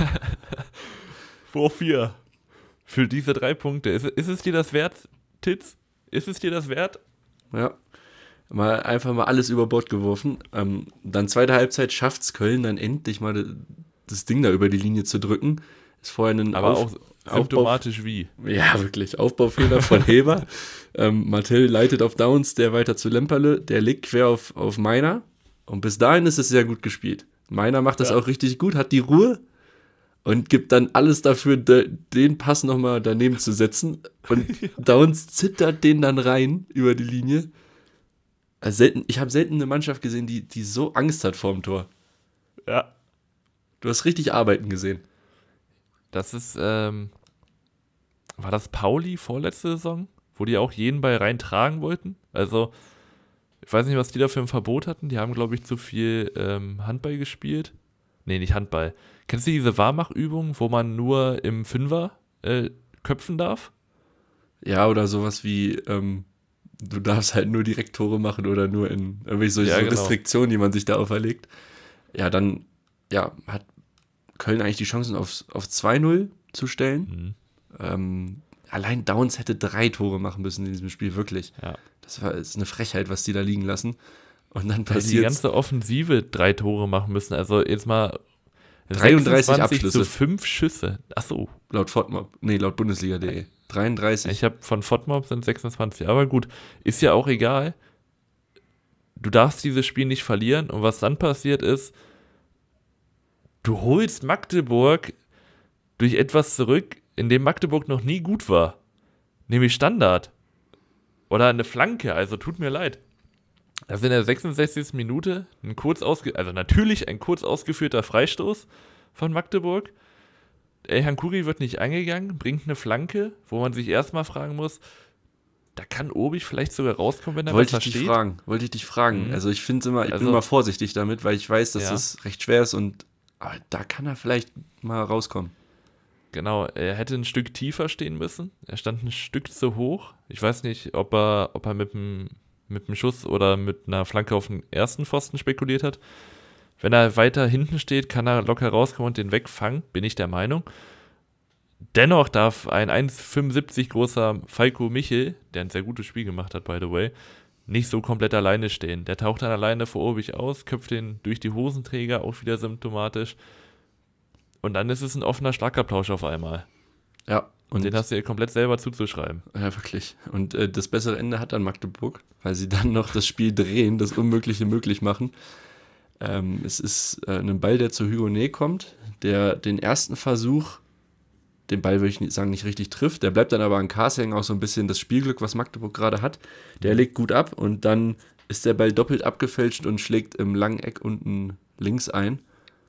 Vor vier. Für diese drei Punkte. Ist, ist es dir das wert, Tietz? Ist es dir das wert? Ja. Mal einfach mal alles über Bord geworfen. Ähm, dann zweite Halbzeit schafft es Köln dann endlich mal das Ding da über die Linie zu drücken. Ist vorher ein Aber Auf, auch symptomatisch Aufbau, wie. Ja, wirklich. Aufbaufehler von Heber. ähm, Martell leitet auf Downs, der weiter zu Lemperle. Der legt quer auf, auf Meiner. Und bis dahin ist es sehr gut gespielt. Meiner macht das ja. auch richtig gut, hat die Ruhe und gibt dann alles dafür, de, den Pass nochmal daneben zu setzen. Und ja. Downs zittert den dann rein über die Linie. Also selten, ich habe selten eine Mannschaft gesehen, die, die so Angst hat vorm Tor. Ja. Du hast richtig arbeiten gesehen. Das ist, ähm, war das Pauli vorletzte Saison, wo die auch jeden Ball reintragen wollten? Also, ich weiß nicht, was die da für ein Verbot hatten. Die haben, glaube ich, zu viel ähm, Handball gespielt. Nee, nicht Handball. Kennst du diese Warmachübung, wo man nur im Fünfer äh, köpfen darf? Ja, oder sowas wie, ähm, du darfst halt nur Direkttore machen oder nur in irgendwelche solche ja, genau. Restriktionen, die man sich da auferlegt. Ja, dann ja, hat Köln eigentlich die Chancen auf, auf zwei null zu stellen. Mhm. Ähm, allein Downs hätte drei Tore machen müssen in diesem Spiel, wirklich. Ja. Das war ist eine Frechheit, was die da liegen lassen. Und dann passiert die ganze Offensive drei Tore machen müssen. Also jetzt mal dreiunddreißig Abschlüsse. Zu fünf Schüsse. Achso. Laut FODMOB. Nee, laut Bundesliga punkt de. dreiunddreißig. Ich habe von FODMOB sind sechsundzwanzig. Aber gut, ist ja auch egal. Du darfst dieses Spiel nicht verlieren. Und was dann passiert ist, du holst Magdeburg durch etwas zurück, in dem Magdeburg noch nie gut war. Nämlich Standard. Oder eine Flanke, also tut mir leid. Das ist in der sechsundsechzigsten Minute ein kurz ausge also natürlich ein kurz ausgeführter Freistoß von Magdeburg. Elhan Khoury wird nicht angegangen, bringt eine Flanke, wo man sich erstmal fragen muss, da kann Obich vielleicht sogar rauskommen, wenn er Wollte was ich dich versteht. fragen, wollte ich dich fragen. Mhm. Also ich finde immer, ich Also- bin immer vorsichtig damit, weil ich weiß, dass Ja. das recht schwer ist und aber da kann er vielleicht mal rauskommen. Genau, er hätte ein Stück tiefer stehen müssen. Er stand ein Stück zu hoch. Ich weiß nicht, ob er, ob er mit dem mit dem Schuss oder mit einer Flanke auf den ersten Pfosten spekuliert hat. Wenn er weiter hinten steht, kann er locker rauskommen und den wegfangen, bin ich der Meinung. Dennoch darf ein eins Komma fünfundsiebzig großer Falco Michel, der ein sehr gutes Spiel gemacht hat, by the way, nicht so komplett alleine stehen. Der taucht dann alleine vor Obich aus, köpft ihn durch die Hosenträger, auch wieder symptomatisch. Und dann ist es ein offener Schlagabtausch auf einmal. Ja, Und und den hast du dir komplett selber zuzuschreiben. ja, wirklich. Und äh, das bessere Ende hat dann Magdeburg, weil sie dann noch das Spiel drehen, das Unmögliche möglich machen. Ähm, es ist äh, ein Ball, der zu Hugonet kommt, der den ersten Versuch, den Ball würde ich nicht sagen, nicht richtig trifft. Der bleibt dann aber an Kars hängen, auch so ein bisschen das Spielglück, was Magdeburg gerade hat. Der legt gut ab und dann ist der Ball doppelt abgefälscht und schlägt im langen Eck unten links ein.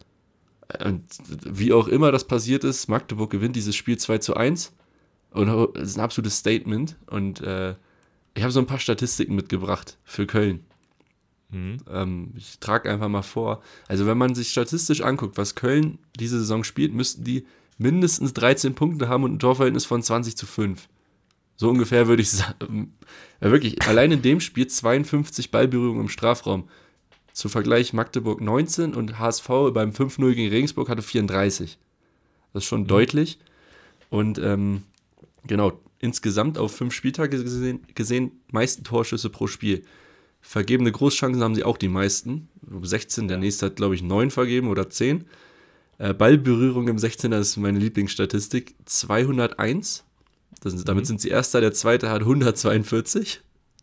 Und wie auch immer das passiert ist, Magdeburg gewinnt dieses Spiel zwei zu eins. Und es ist ein absolutes Statement. Und äh, ich habe so ein paar Statistiken mitgebracht für Köln. Mhm. Ähm, ich trage einfach mal vor. Also wenn man sich statistisch anguckt, was Köln diese Saison spielt, müssten die mindestens dreizehn Punkte haben und ein Torverhältnis von zwanzig zu fünf. So ungefähr würde ich sagen. Ja, wirklich, allein in dem Spiel zweiundfünfzig Ballberührungen im Strafraum. Zu Vergleich Magdeburg neunzehn und H S V beim fünf null gegen Regensburg hatte vierunddreißig. Das ist schon Mhm. deutlich. Und ähm, genau, insgesamt auf fünf Spieltage gesehen, gesehen meisten Torschüsse pro Spiel. Vergebene Großchancen haben sie auch die meisten. sechzehn, der nächste hat, glaube ich, neun vergeben oder zehn. Äh, Ballberührung im sechzehner ist meine Lieblingsstatistik. zweihunderteins. Das, ist- damit Mhm. sind sie Erster, der Zweite hat hundertzweiundvierzig.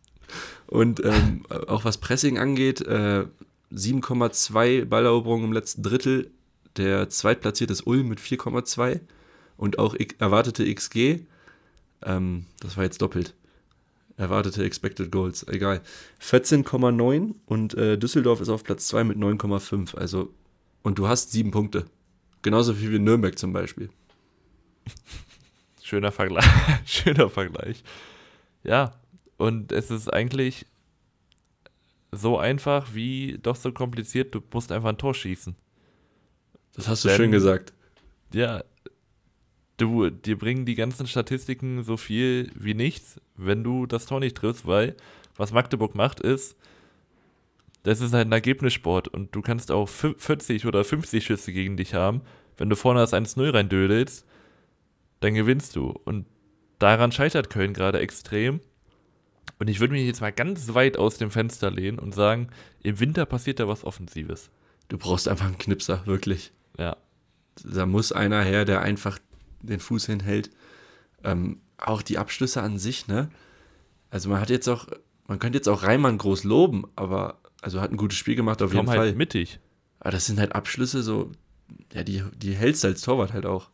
Und ähm, auch was Pressing angeht, äh, sieben Komma zwei Balleroberungen im letzten Drittel. Der Zweitplatzierte ist Ulm mit vier Komma zwei. Und auch ich, erwartete X G, ähm, das war jetzt doppelt. Erwartete Expected Goals, egal. vierzehn Komma neun und äh, Düsseldorf ist auf Platz zwei mit neun Komma fünf. Also, und du hast sieben Punkte. Genauso viel wie Nürnberg zum Beispiel. Schöner Vergleich. Schöner Vergleich. Ja, und es ist eigentlich so einfach wie doch so kompliziert, du musst einfach ein Tor schießen. Das hast du Denn- schön gesagt. Ja, du, dir bringen die ganzen Statistiken so viel wie nichts, wenn du das Tor nicht triffst, weil was Magdeburg macht ist, das ist halt ein Ergebnissport und du kannst auch fü- vierzig oder fünfzig Schüsse gegen dich haben. Wenn du vorne das eins null reindödelst, dann gewinnst du. Und daran scheitert Köln gerade extrem. Und ich würde mich jetzt mal ganz weit aus dem Fenster lehnen und sagen, im Winter passiert da was Offensives. Du brauchst einfach einen Knipser, wirklich. Ja, Da muss einer her, der einfach den Fuß hinhält. Ähm, auch die Abschlüsse an sich, ne? Also man hat jetzt auch, man könnte jetzt auch Reimann groß loben, aber also hat ein gutes Spiel gemacht auf jeden komm halt Fall. mittig. Aber das sind halt Abschlüsse so, ja, die, die hältst du als Torwart halt auch.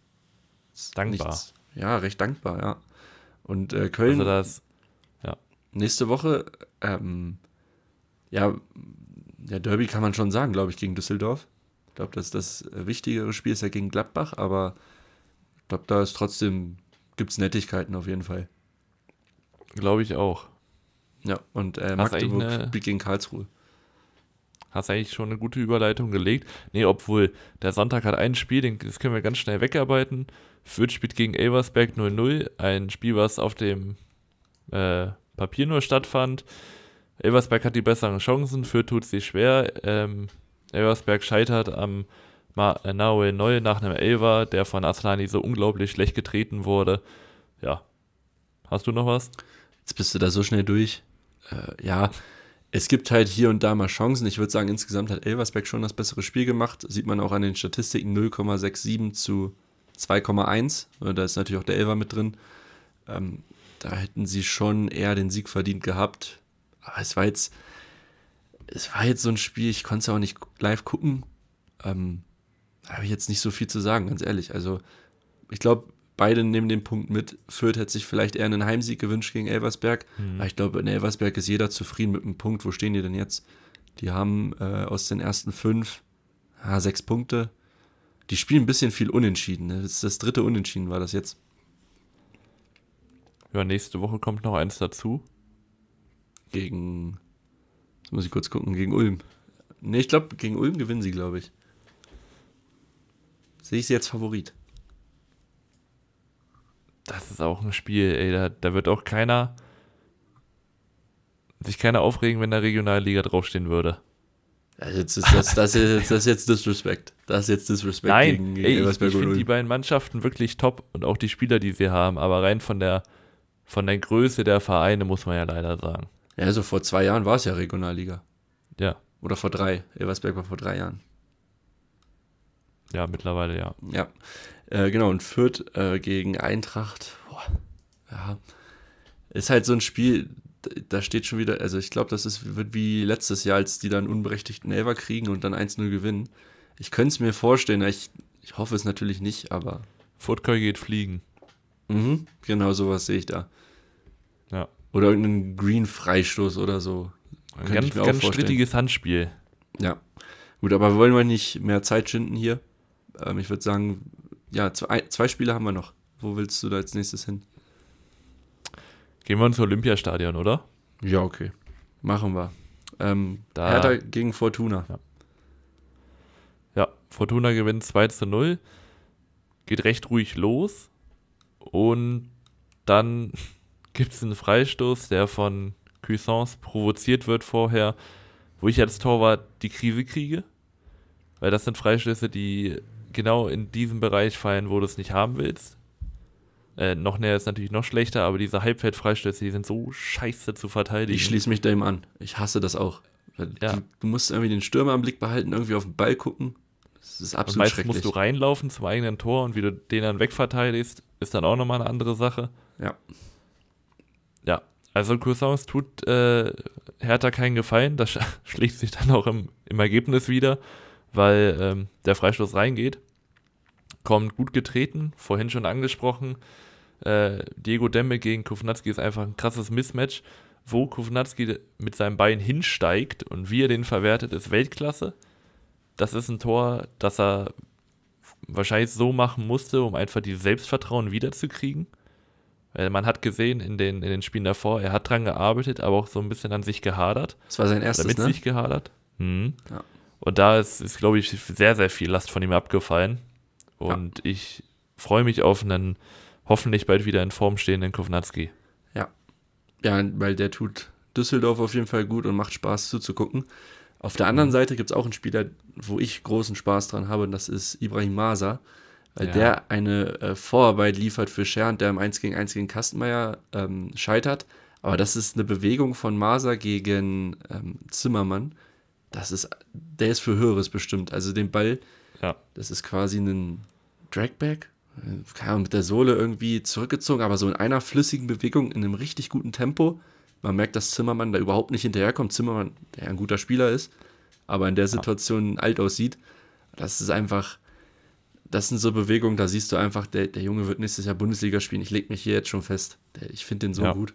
Dankbar. Nichts, ja, recht dankbar, ja. Und äh, Köln Also das, nächste Woche, ähm, ja, ja, Derby kann man schon sagen, glaube ich, gegen Düsseldorf. Ich glaube, dass das wichtigere Spiel ist ja gegen Gladbach, aber ich glaube, da ist trotzdem, gibt es Nettigkeiten auf jeden Fall. glaube ich auch. Ja, und äh, Hast eigentlich Magdeburg eine- spielt gegen Karlsruhe. Hast eigentlich schon eine gute Überleitung gelegt. Nee, obwohl der Sonntag hat ein Spiel, den, das können wir ganz schnell wegarbeiten. Fürth spielt gegen Elversberg null null. Ein Spiel, was auf dem äh, Papier nur stattfand. Elversberg hat die besseren Chancen, Fürth tut sich schwer. Ähm, Elversberg scheitert am Ma- äh, Nahuel Neuer nach einem Elfer, der von Aslani so unglaublich schlecht getreten wurde. Ja. Hast du noch was? Jetzt bist du da so schnell durch. Äh, ja, es gibt halt hier und da mal Chancen. Ich würde sagen, insgesamt hat Elversberg schon das bessere Spiel gemacht. Sieht man auch an den Statistiken null Komma siebenundsechzig zu zwei Komma eins. Da ist natürlich auch der Elfer mit drin. Ähm, da hätten sie schon eher den Sieg verdient gehabt. Aber es war jetzt, es war jetzt so ein Spiel, ich konnte es auch nicht live gucken. Ähm, da habe ich jetzt nicht so viel zu sagen, ganz ehrlich. Also, ich glaube, beide nehmen den Punkt mit. Fürth hätte sich vielleicht eher einen Heimsieg gewünscht gegen Elversberg. Mhm. Aber ich glaube, in Elversberg ist jeder zufrieden mit dem Punkt. Wo stehen die denn jetzt? Die haben äh, aus den ersten fünf ja, sechs Punkte. Die spielen ein bisschen viel unentschieden. Ne? Das ist das dritte Unentschieden, war das jetzt. Ja, nächste Woche kommt noch eins dazu. Gegen, jetzt muss ich kurz gucken, gegen Ulm. Ne, ich glaube, gegen Ulm gewinnen sie, glaube ich. Sehe ich sie jetzt Favorit. Das ist auch ein Spiel, ey, da, da wird auch keiner sich keiner aufregen, wenn da Regionalliga draufstehen würde. Ja, jetzt ist das, das, ist, das ist jetzt Disrespect. Das ist jetzt Disrespect Nein, gegen, gegen ey, ich, Elversberg ich und finde Ulm. die beiden Mannschaften wirklich top und auch die Spieler, die sie haben, aber rein von der von der Größe der Vereine muss man ja leider sagen. Ja, also vor zwei Jahren war es ja Regionalliga. Ja. Oder vor drei. Elversberg war vor drei Jahren. Ja, mittlerweile ja. Ja, äh, genau. Und Fürth äh, gegen Eintracht. Boah. Ja, ist halt so ein Spiel, da steht schon wieder, also ich glaube, das ist, wird wie letztes Jahr, als die dann unberechtigten Elfer kriegen und dann eins null gewinnen. Ich könnte es mir vorstellen, ich, ich hoffe es natürlich nicht, aber... Furtkeu geht fliegen. Mhm, genau sowas sehe ich da. Ja. Oder irgendein Green-Freistoß oder so. Ein ganz, ganz strittiges Handspiel. Ja. Gut, aber wollen wir nicht mehr Zeit schinden hier? Ähm, ich würde sagen, ja, zwei, zwei Spiele haben wir noch. Wo willst du da als nächstes hin? Gehen wir ins Olympiastadion, oder? Ja, okay. Machen wir. Ähm, Da- Hertha gegen Fortuna. Ja. Ja, Fortuna gewinnt zwei zu null. Geht recht ruhig los. Und dann gibt es einen Freistoß, der von Cuisance provoziert wird vorher, wo ich als Torwart die Krise kriege. Weil das sind Freistöße, die genau in diesem Bereich fallen, wo du es nicht haben willst. Äh, noch näher ist natürlich noch schlechter, aber diese Halbfeld-Freistöße, die sind so scheiße zu verteidigen. Ich schließe mich dem an. Ich hasse das auch. Weil Ja. Du, du musst irgendwie den Stürmer im Blick behalten, irgendwie auf den Ball gucken. Das ist Und absolut meistens schrecklich. musst du reinlaufen zum eigenen Tor und wie du den dann wegverteidigst, ist dann auch nochmal eine andere Sache. Ja. Ja, also Cuisance tut äh, Hertha keinen Gefallen. Das sch- schlägt sich dann auch im, im Ergebnis wieder, weil ähm, der Freistoß reingeht. Kommt gut getreten, vorhin schon angesprochen. Äh, Diego Demme gegen Kovnatski ist einfach ein krasses Mismatch. Wo Kovnatski mit seinem Bein hinsteigt und wie er den verwertet, ist Weltklasse. Das ist ein Tor, das er wahrscheinlich so machen musste, um einfach dieses Selbstvertrauen wiederzukriegen. Weil man hat gesehen in den, in den Spielen davor, er hat dran gearbeitet, aber auch so ein bisschen an sich gehadert. Das war sein erstes, Oder mit ne? sich gehadert. Mhm. Ja. Und da ist, ist glaube ich, sehr, sehr viel Last von ihm abgefallen. Und ja. ich freue mich auf einen hoffentlich bald wieder in Form stehenden Kovnatski. Ja. Ja, weil der tut Düsseldorf auf jeden Fall gut und macht Spaß zuzugucken. Auf der anderen Seite gibt es auch einen Spieler, wo ich großen Spaß dran habe, und das ist Ibrahim Masa, weil Ja. der eine äh, Vorarbeit liefert für Schernd, der im eins gegen eins gegen Kastenmeier ähm, scheitert. Aber das ist eine Bewegung von Masa gegen ähm, Zimmermann. Das ist, der ist für Höheres bestimmt. Also den Ball, Ja. das ist quasi ein Dragback, äh, keine Ahnung, mit der Sohle irgendwie zurückgezogen, aber so in einer flüssigen Bewegung, in einem richtig guten Tempo. Man merkt, dass Zimmermann da überhaupt nicht hinterherkommt. Zimmermann, der ein guter Spieler ist, aber in der Situation ja. alt aussieht. Das ist einfach, das sind so Bewegungen, da siehst du einfach, der, der Junge wird nächstes Jahr Bundesliga spielen. Ich lege mich hier jetzt schon fest. Der, ich finde den so Ja. gut.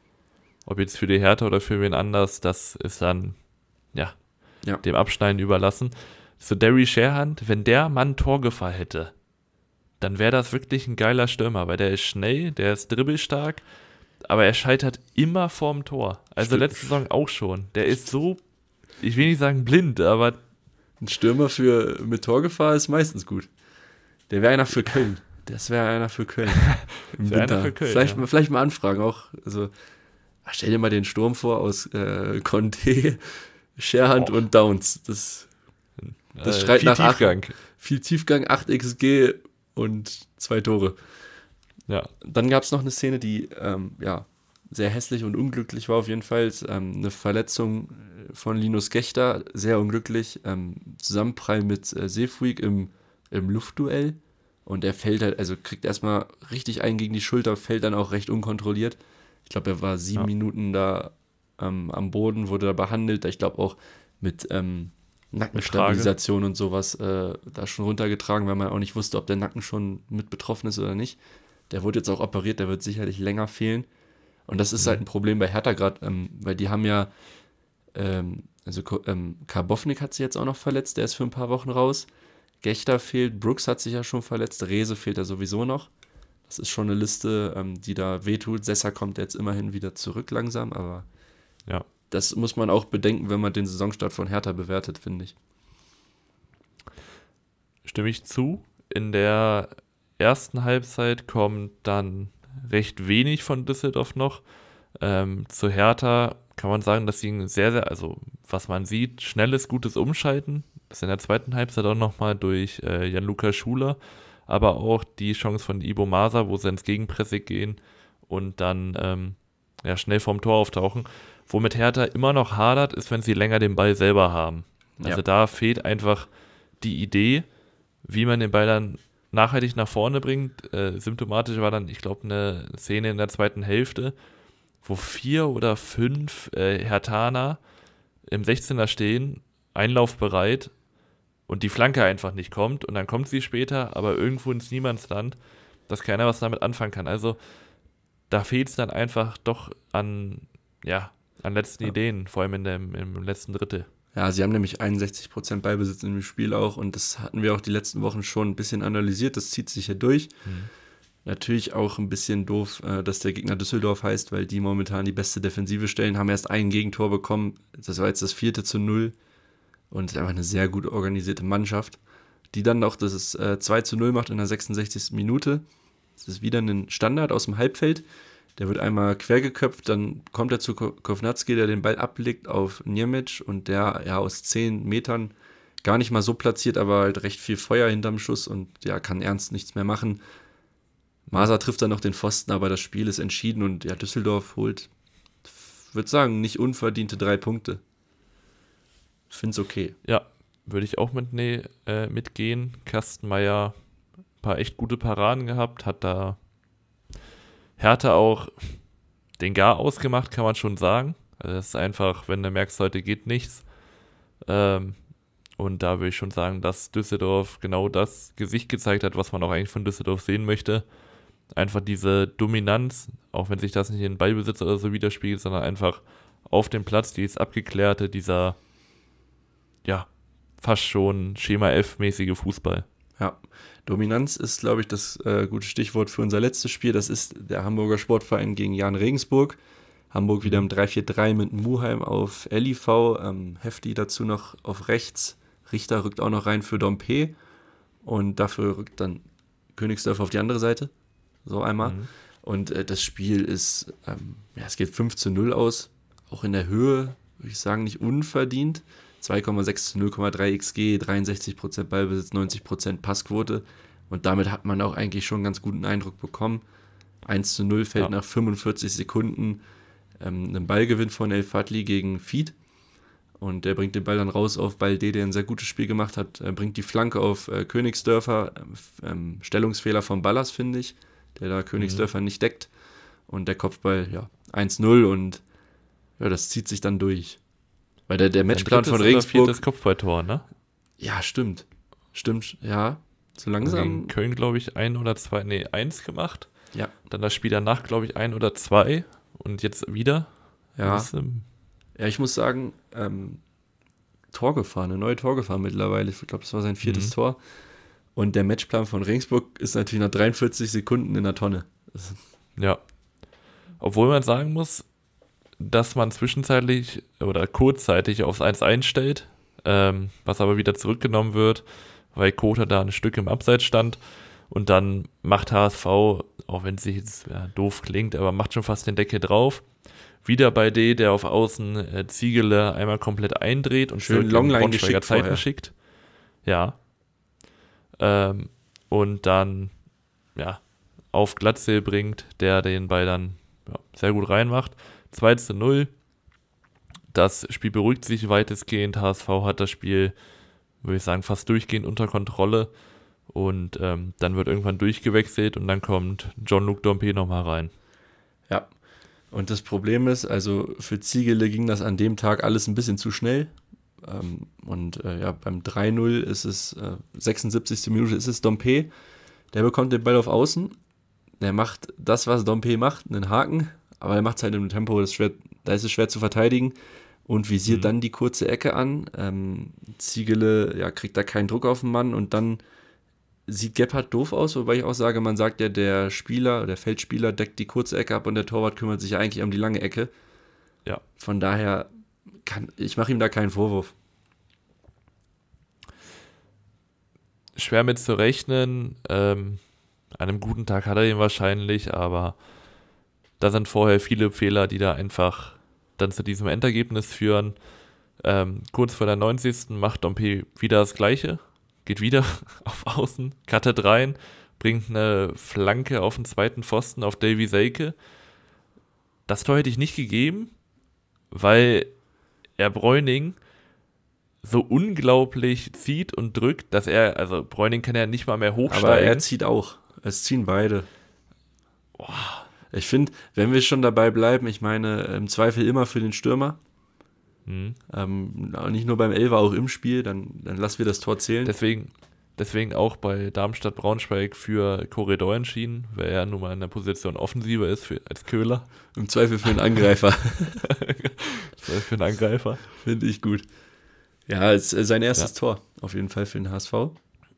Ob jetzt für die Hertha oder für wen anders, das ist dann, ja, Ja. dem Abschneiden überlassen. So Derry Sherhand, wenn der Mann Torgefahr hätte, dann wäre das wirklich ein geiler Stürmer, weil der ist schnell, der ist dribbelstark, aber er scheitert immer vorm Tor. Also Stimmt. letzte Saison auch schon. Der ist so, ich will nicht sagen blind, aber Ein Stürmer für, mit Torgefahr ist meistens gut. Der wäre einer für Köln. Das wäre einer für Köln. Im Wär einer Winter. für Köln, vielleicht, ja. mal, vielleicht mal anfragen auch. Also, ach, stell dir mal den Sturm vor aus äh, Conte, Scherhand Oh. und Downs. Das, das äh, schreit viel nach acht. Tiefgang. Viel Tiefgang, acht X G und zwei Tore. Ja, Dann gab es noch eine Szene, die ähm, ja, sehr hässlich und unglücklich war auf jeden Fall. Ähm, eine Verletzung von Linus Gächter, sehr unglücklich. Ähm, Zusammenprall mit äh, Seefuig im, im Luftduell. Und er fällt halt, also kriegt erstmal richtig einen gegen die Schulter, fällt dann auch recht unkontrolliert. Ich glaube, er war sieben Ja. Minuten da ähm, am Boden, wurde da behandelt. Ich glaube auch mit ähm, Nackenstabilisation und sowas äh, da schon runtergetragen, weil man auch nicht wusste, ob der Nacken schon mit betroffen ist oder nicht. Der wurde jetzt auch operiert, der wird sicherlich länger fehlen. Und das ist Mhm. halt ein Problem bei Hertha gerade, ähm, weil die haben ja, ähm, also ähm, Karbovnik hat sich jetzt auch noch verletzt, der ist für ein paar Wochen raus. Gechter fehlt, Brooks hat sich ja schon verletzt, Rehse fehlt ja sowieso noch. Das ist schon eine Liste, ähm, die da wehtut. Sessa kommt jetzt immerhin wieder zurück langsam, aber Ja. das muss man auch bedenken, wenn man den Saisonstart von Hertha bewertet, finde ich. Stimme ich zu. In der ersten Halbzeit kommt dann recht wenig von Düsseldorf noch. Ähm, zu Hertha kann man sagen, dass sie ein sehr, sehr, also was man sieht, schnelles, gutes Umschalten. Das in der zweiten Halbzeit auch nochmal durch äh, Gianluca Schuler, aber auch die Chance von Ibo Masa, wo sie ins Gegenpressing gehen und dann ähm, ja, schnell vorm Tor auftauchen. Womit Hertha immer noch hadert, ist, wenn sie länger den Ball selber haben. Also Ja. da fehlt einfach die Idee, wie man den Ball dann nachhaltig nach vorne bringt. Äh, symptomatisch war dann, ich glaube, eine Szene in der zweiten Hälfte, wo vier oder fünf äh, Herthaner im sechzehner stehen, einlaufbereit und die Flanke einfach nicht kommt und dann kommt sie später, aber irgendwo ins Niemandsland, dass keiner was damit anfangen kann. Also da fehlt es dann einfach doch an, ja, an letzten Ja. Ideen, vor allem in dem, im letzten Drittel. Ja, sie haben nämlich einundsechzig Prozent Ballbesitz in dem Spiel auch und das hatten wir auch die letzten Wochen schon ein bisschen analysiert, das zieht sich hier durch. Mhm. Natürlich auch ein bisschen doof, äh, dass der Gegner Düsseldorf heißt, weil die momentan die beste Defensive stellen, haben erst ein Gegentor bekommen, das war jetzt das vierte zu null und ist einfach eine sehr gut organisierte Mannschaft, die dann auch das äh, zwei zu null macht in der sechsundsechzigsten Minute. Das ist wieder ein Standard aus dem Halbfeld. Der wird einmal quer geköpft, dann kommt er zu Ko- Kovnatski, der den Ball ablegt auf Niemic und der ja aus zehn Metern gar nicht mal so platziert, aber halt recht viel Feuer hinterm Schuss und ja, kann ernst nichts mehr machen. Masa trifft dann noch den Pfosten, aber das Spiel ist entschieden und ja, Düsseldorf holt, würde sagen, nicht unverdiente drei Punkte. Find's okay. Ja, würde ich auch mit, nee, äh, mitgehen. Kastenmeier ein paar echt gute Paraden gehabt, hat da Hertha auch den Gar ausgemacht, kann man schon sagen. Also das ist einfach, wenn du merkst, heute geht nichts. Ähm, und da würde ich schon sagen, dass Düsseldorf genau das Gesicht gezeigt hat, was man auch eigentlich von Düsseldorf sehen möchte. Einfach diese Dominanz, auch wenn sich das nicht in Ballbesitz oder so widerspiegelt, sondern einfach auf dem Platz, dieses abgeklärte, dieser, ja, fast schon Schema F-mäßige Fußball. Ja, Dominanz ist, glaube ich, das äh, gute Stichwort für unser letztes Spiel. Das ist der Hamburger Sportverein gegen Jan Regensburg. Hamburg wieder im drei vier drei mit Muheim auf L I V, ähm, Hefti dazu noch auf rechts. Richter rückt auch noch rein für Dompe und dafür rückt dann Königsdörfer auf die andere Seite. So einmal. Mhm. Und äh, das Spiel ist, ähm, ja, es geht fünf zu null aus. Auch in der Höhe, würde ich sagen, nicht unverdient. zwei Komma sechs zu null Komma drei X G, dreiundsechzig Prozent Ballbesitz, neunzig Prozent Passquote. Und damit hat man auch eigentlich schon einen ganz guten Eindruck bekommen. eins zu null fällt Ja. nach fünfundvierzig Sekunden. Ähm, ein Ballgewinn von El Fadli gegen Fied. Und der bringt den Ball dann raus auf Balde, der ein sehr gutes Spiel gemacht hat. Er bringt die Flanke auf äh, Königsdörfer. Ähm, Stellungsfehler von Ballas, finde ich, der da Königsdörfer nicht deckt. Und der Kopfball, ja, eins null und ja, das zieht sich dann durch. Weil der, der Matchplan von Regensburg. Das Kopfballtor, ne? Ja, stimmt. Stimmt, ja. So Also langsam. gegen Köln, glaube ich, ein oder zwei, nee, eins gemacht. Ja. Dann das Spiel danach, glaube ich, ein oder zwei. Und jetzt wieder. Ja. Das ist, ähm, Ja, ich muss sagen, ähm, Torgefahr, eine neue Torgefahr mittlerweile. Ich glaube, das war sein viertes Mhm. Tor. Und der Matchplan von Regensburg ist natürlich nach dreiundvierzig Sekunden in der Tonne. Das, ja. Obwohl man sagen muss, dass man zwischenzeitlich oder kurzzeitig aufs eins eins stellt, ähm, was aber wieder zurückgenommen wird, weil Kota da ein Stück im Abseits stand. Und dann macht H S V, auch wenn es sich jetzt ja, doof klingt, aber macht schon fast den Deckel drauf. Wieder bei D, der auf Außen äh, Ziegele einmal komplett eindreht und Schön zurück in Longline Braunschweiger geschickt Zeiten vorher. schickt. Ja. Ähm, und dann ja, auf Glatzel bringt, der den Ball dann ja, sehr gut reinmacht. zwei zu null. Das Spiel beruhigt sich weitestgehend. H S V hat das Spiel, würde ich sagen, fast durchgehend unter Kontrolle. Und ähm, dann wird irgendwann durchgewechselt und dann kommt Jean-Luc Dompe nochmal rein. ja. Und das Problem ist, also für Ziegele ging das an dem Tag alles ein bisschen zu schnell. Ähm, und äh, ja, beim drei null ist es, äh, sechsundsiebzigste Minute ist es Dompe. Der bekommt den Ball auf Außen. er macht das, was Dompe macht, einen Haken, aber er macht es halt im Tempo, das ist schwer, da ist es schwer zu verteidigen und visiert mhm. dann die kurze Ecke an. Ähm, Ziegele ja, kriegt da keinen Druck auf den Mann und dann sieht Gebhardt doof aus, wobei ich auch sage, man sagt ja, der Spieler, der Feldspieler deckt die kurze Ecke ab und der Torwart kümmert sich ja eigentlich um die lange Ecke. Ja. Von daher, kann, ich mache ihm da keinen Vorwurf. Schwer mit zu rechnen. Ähm, an einem guten Tag hat er ihn wahrscheinlich, aber da sind vorher viele Fehler, die da einfach dann zu diesem Endergebnis führen. Ähm, kurz vor der neunzigsten macht Dompe wieder das Gleiche, geht wieder auf Außen, cuttet rein, bringt eine Flanke auf den zweiten Pfosten auf Davy Selke. Das Tor hätte ich nicht gegeben, weil er Bräuning so unglaublich zieht und drückt, dass er, also Bräuning kann ja nicht mal mehr hochsteigen. Aber er zieht auch. Es ziehen beide. Boah. Ich finde, wenn wir schon dabei bleiben, ich meine, im Zweifel immer für den Stürmer. Mhm. Ähm, nicht nur beim Elfer, auch im Spiel, dann, dann lassen wir das Tor zählen. Deswegen, deswegen auch bei Darmstadt-Braunschweig für Korridor entschieden, weil er nun mal in der Position offensiver ist für, als Köhler. Im Zweifel für einen Angreifer. Im Zweifel für einen Angreifer. Finde ich gut. Ja, es ist sein erstes ja. Tor, auf jeden Fall für den H S V.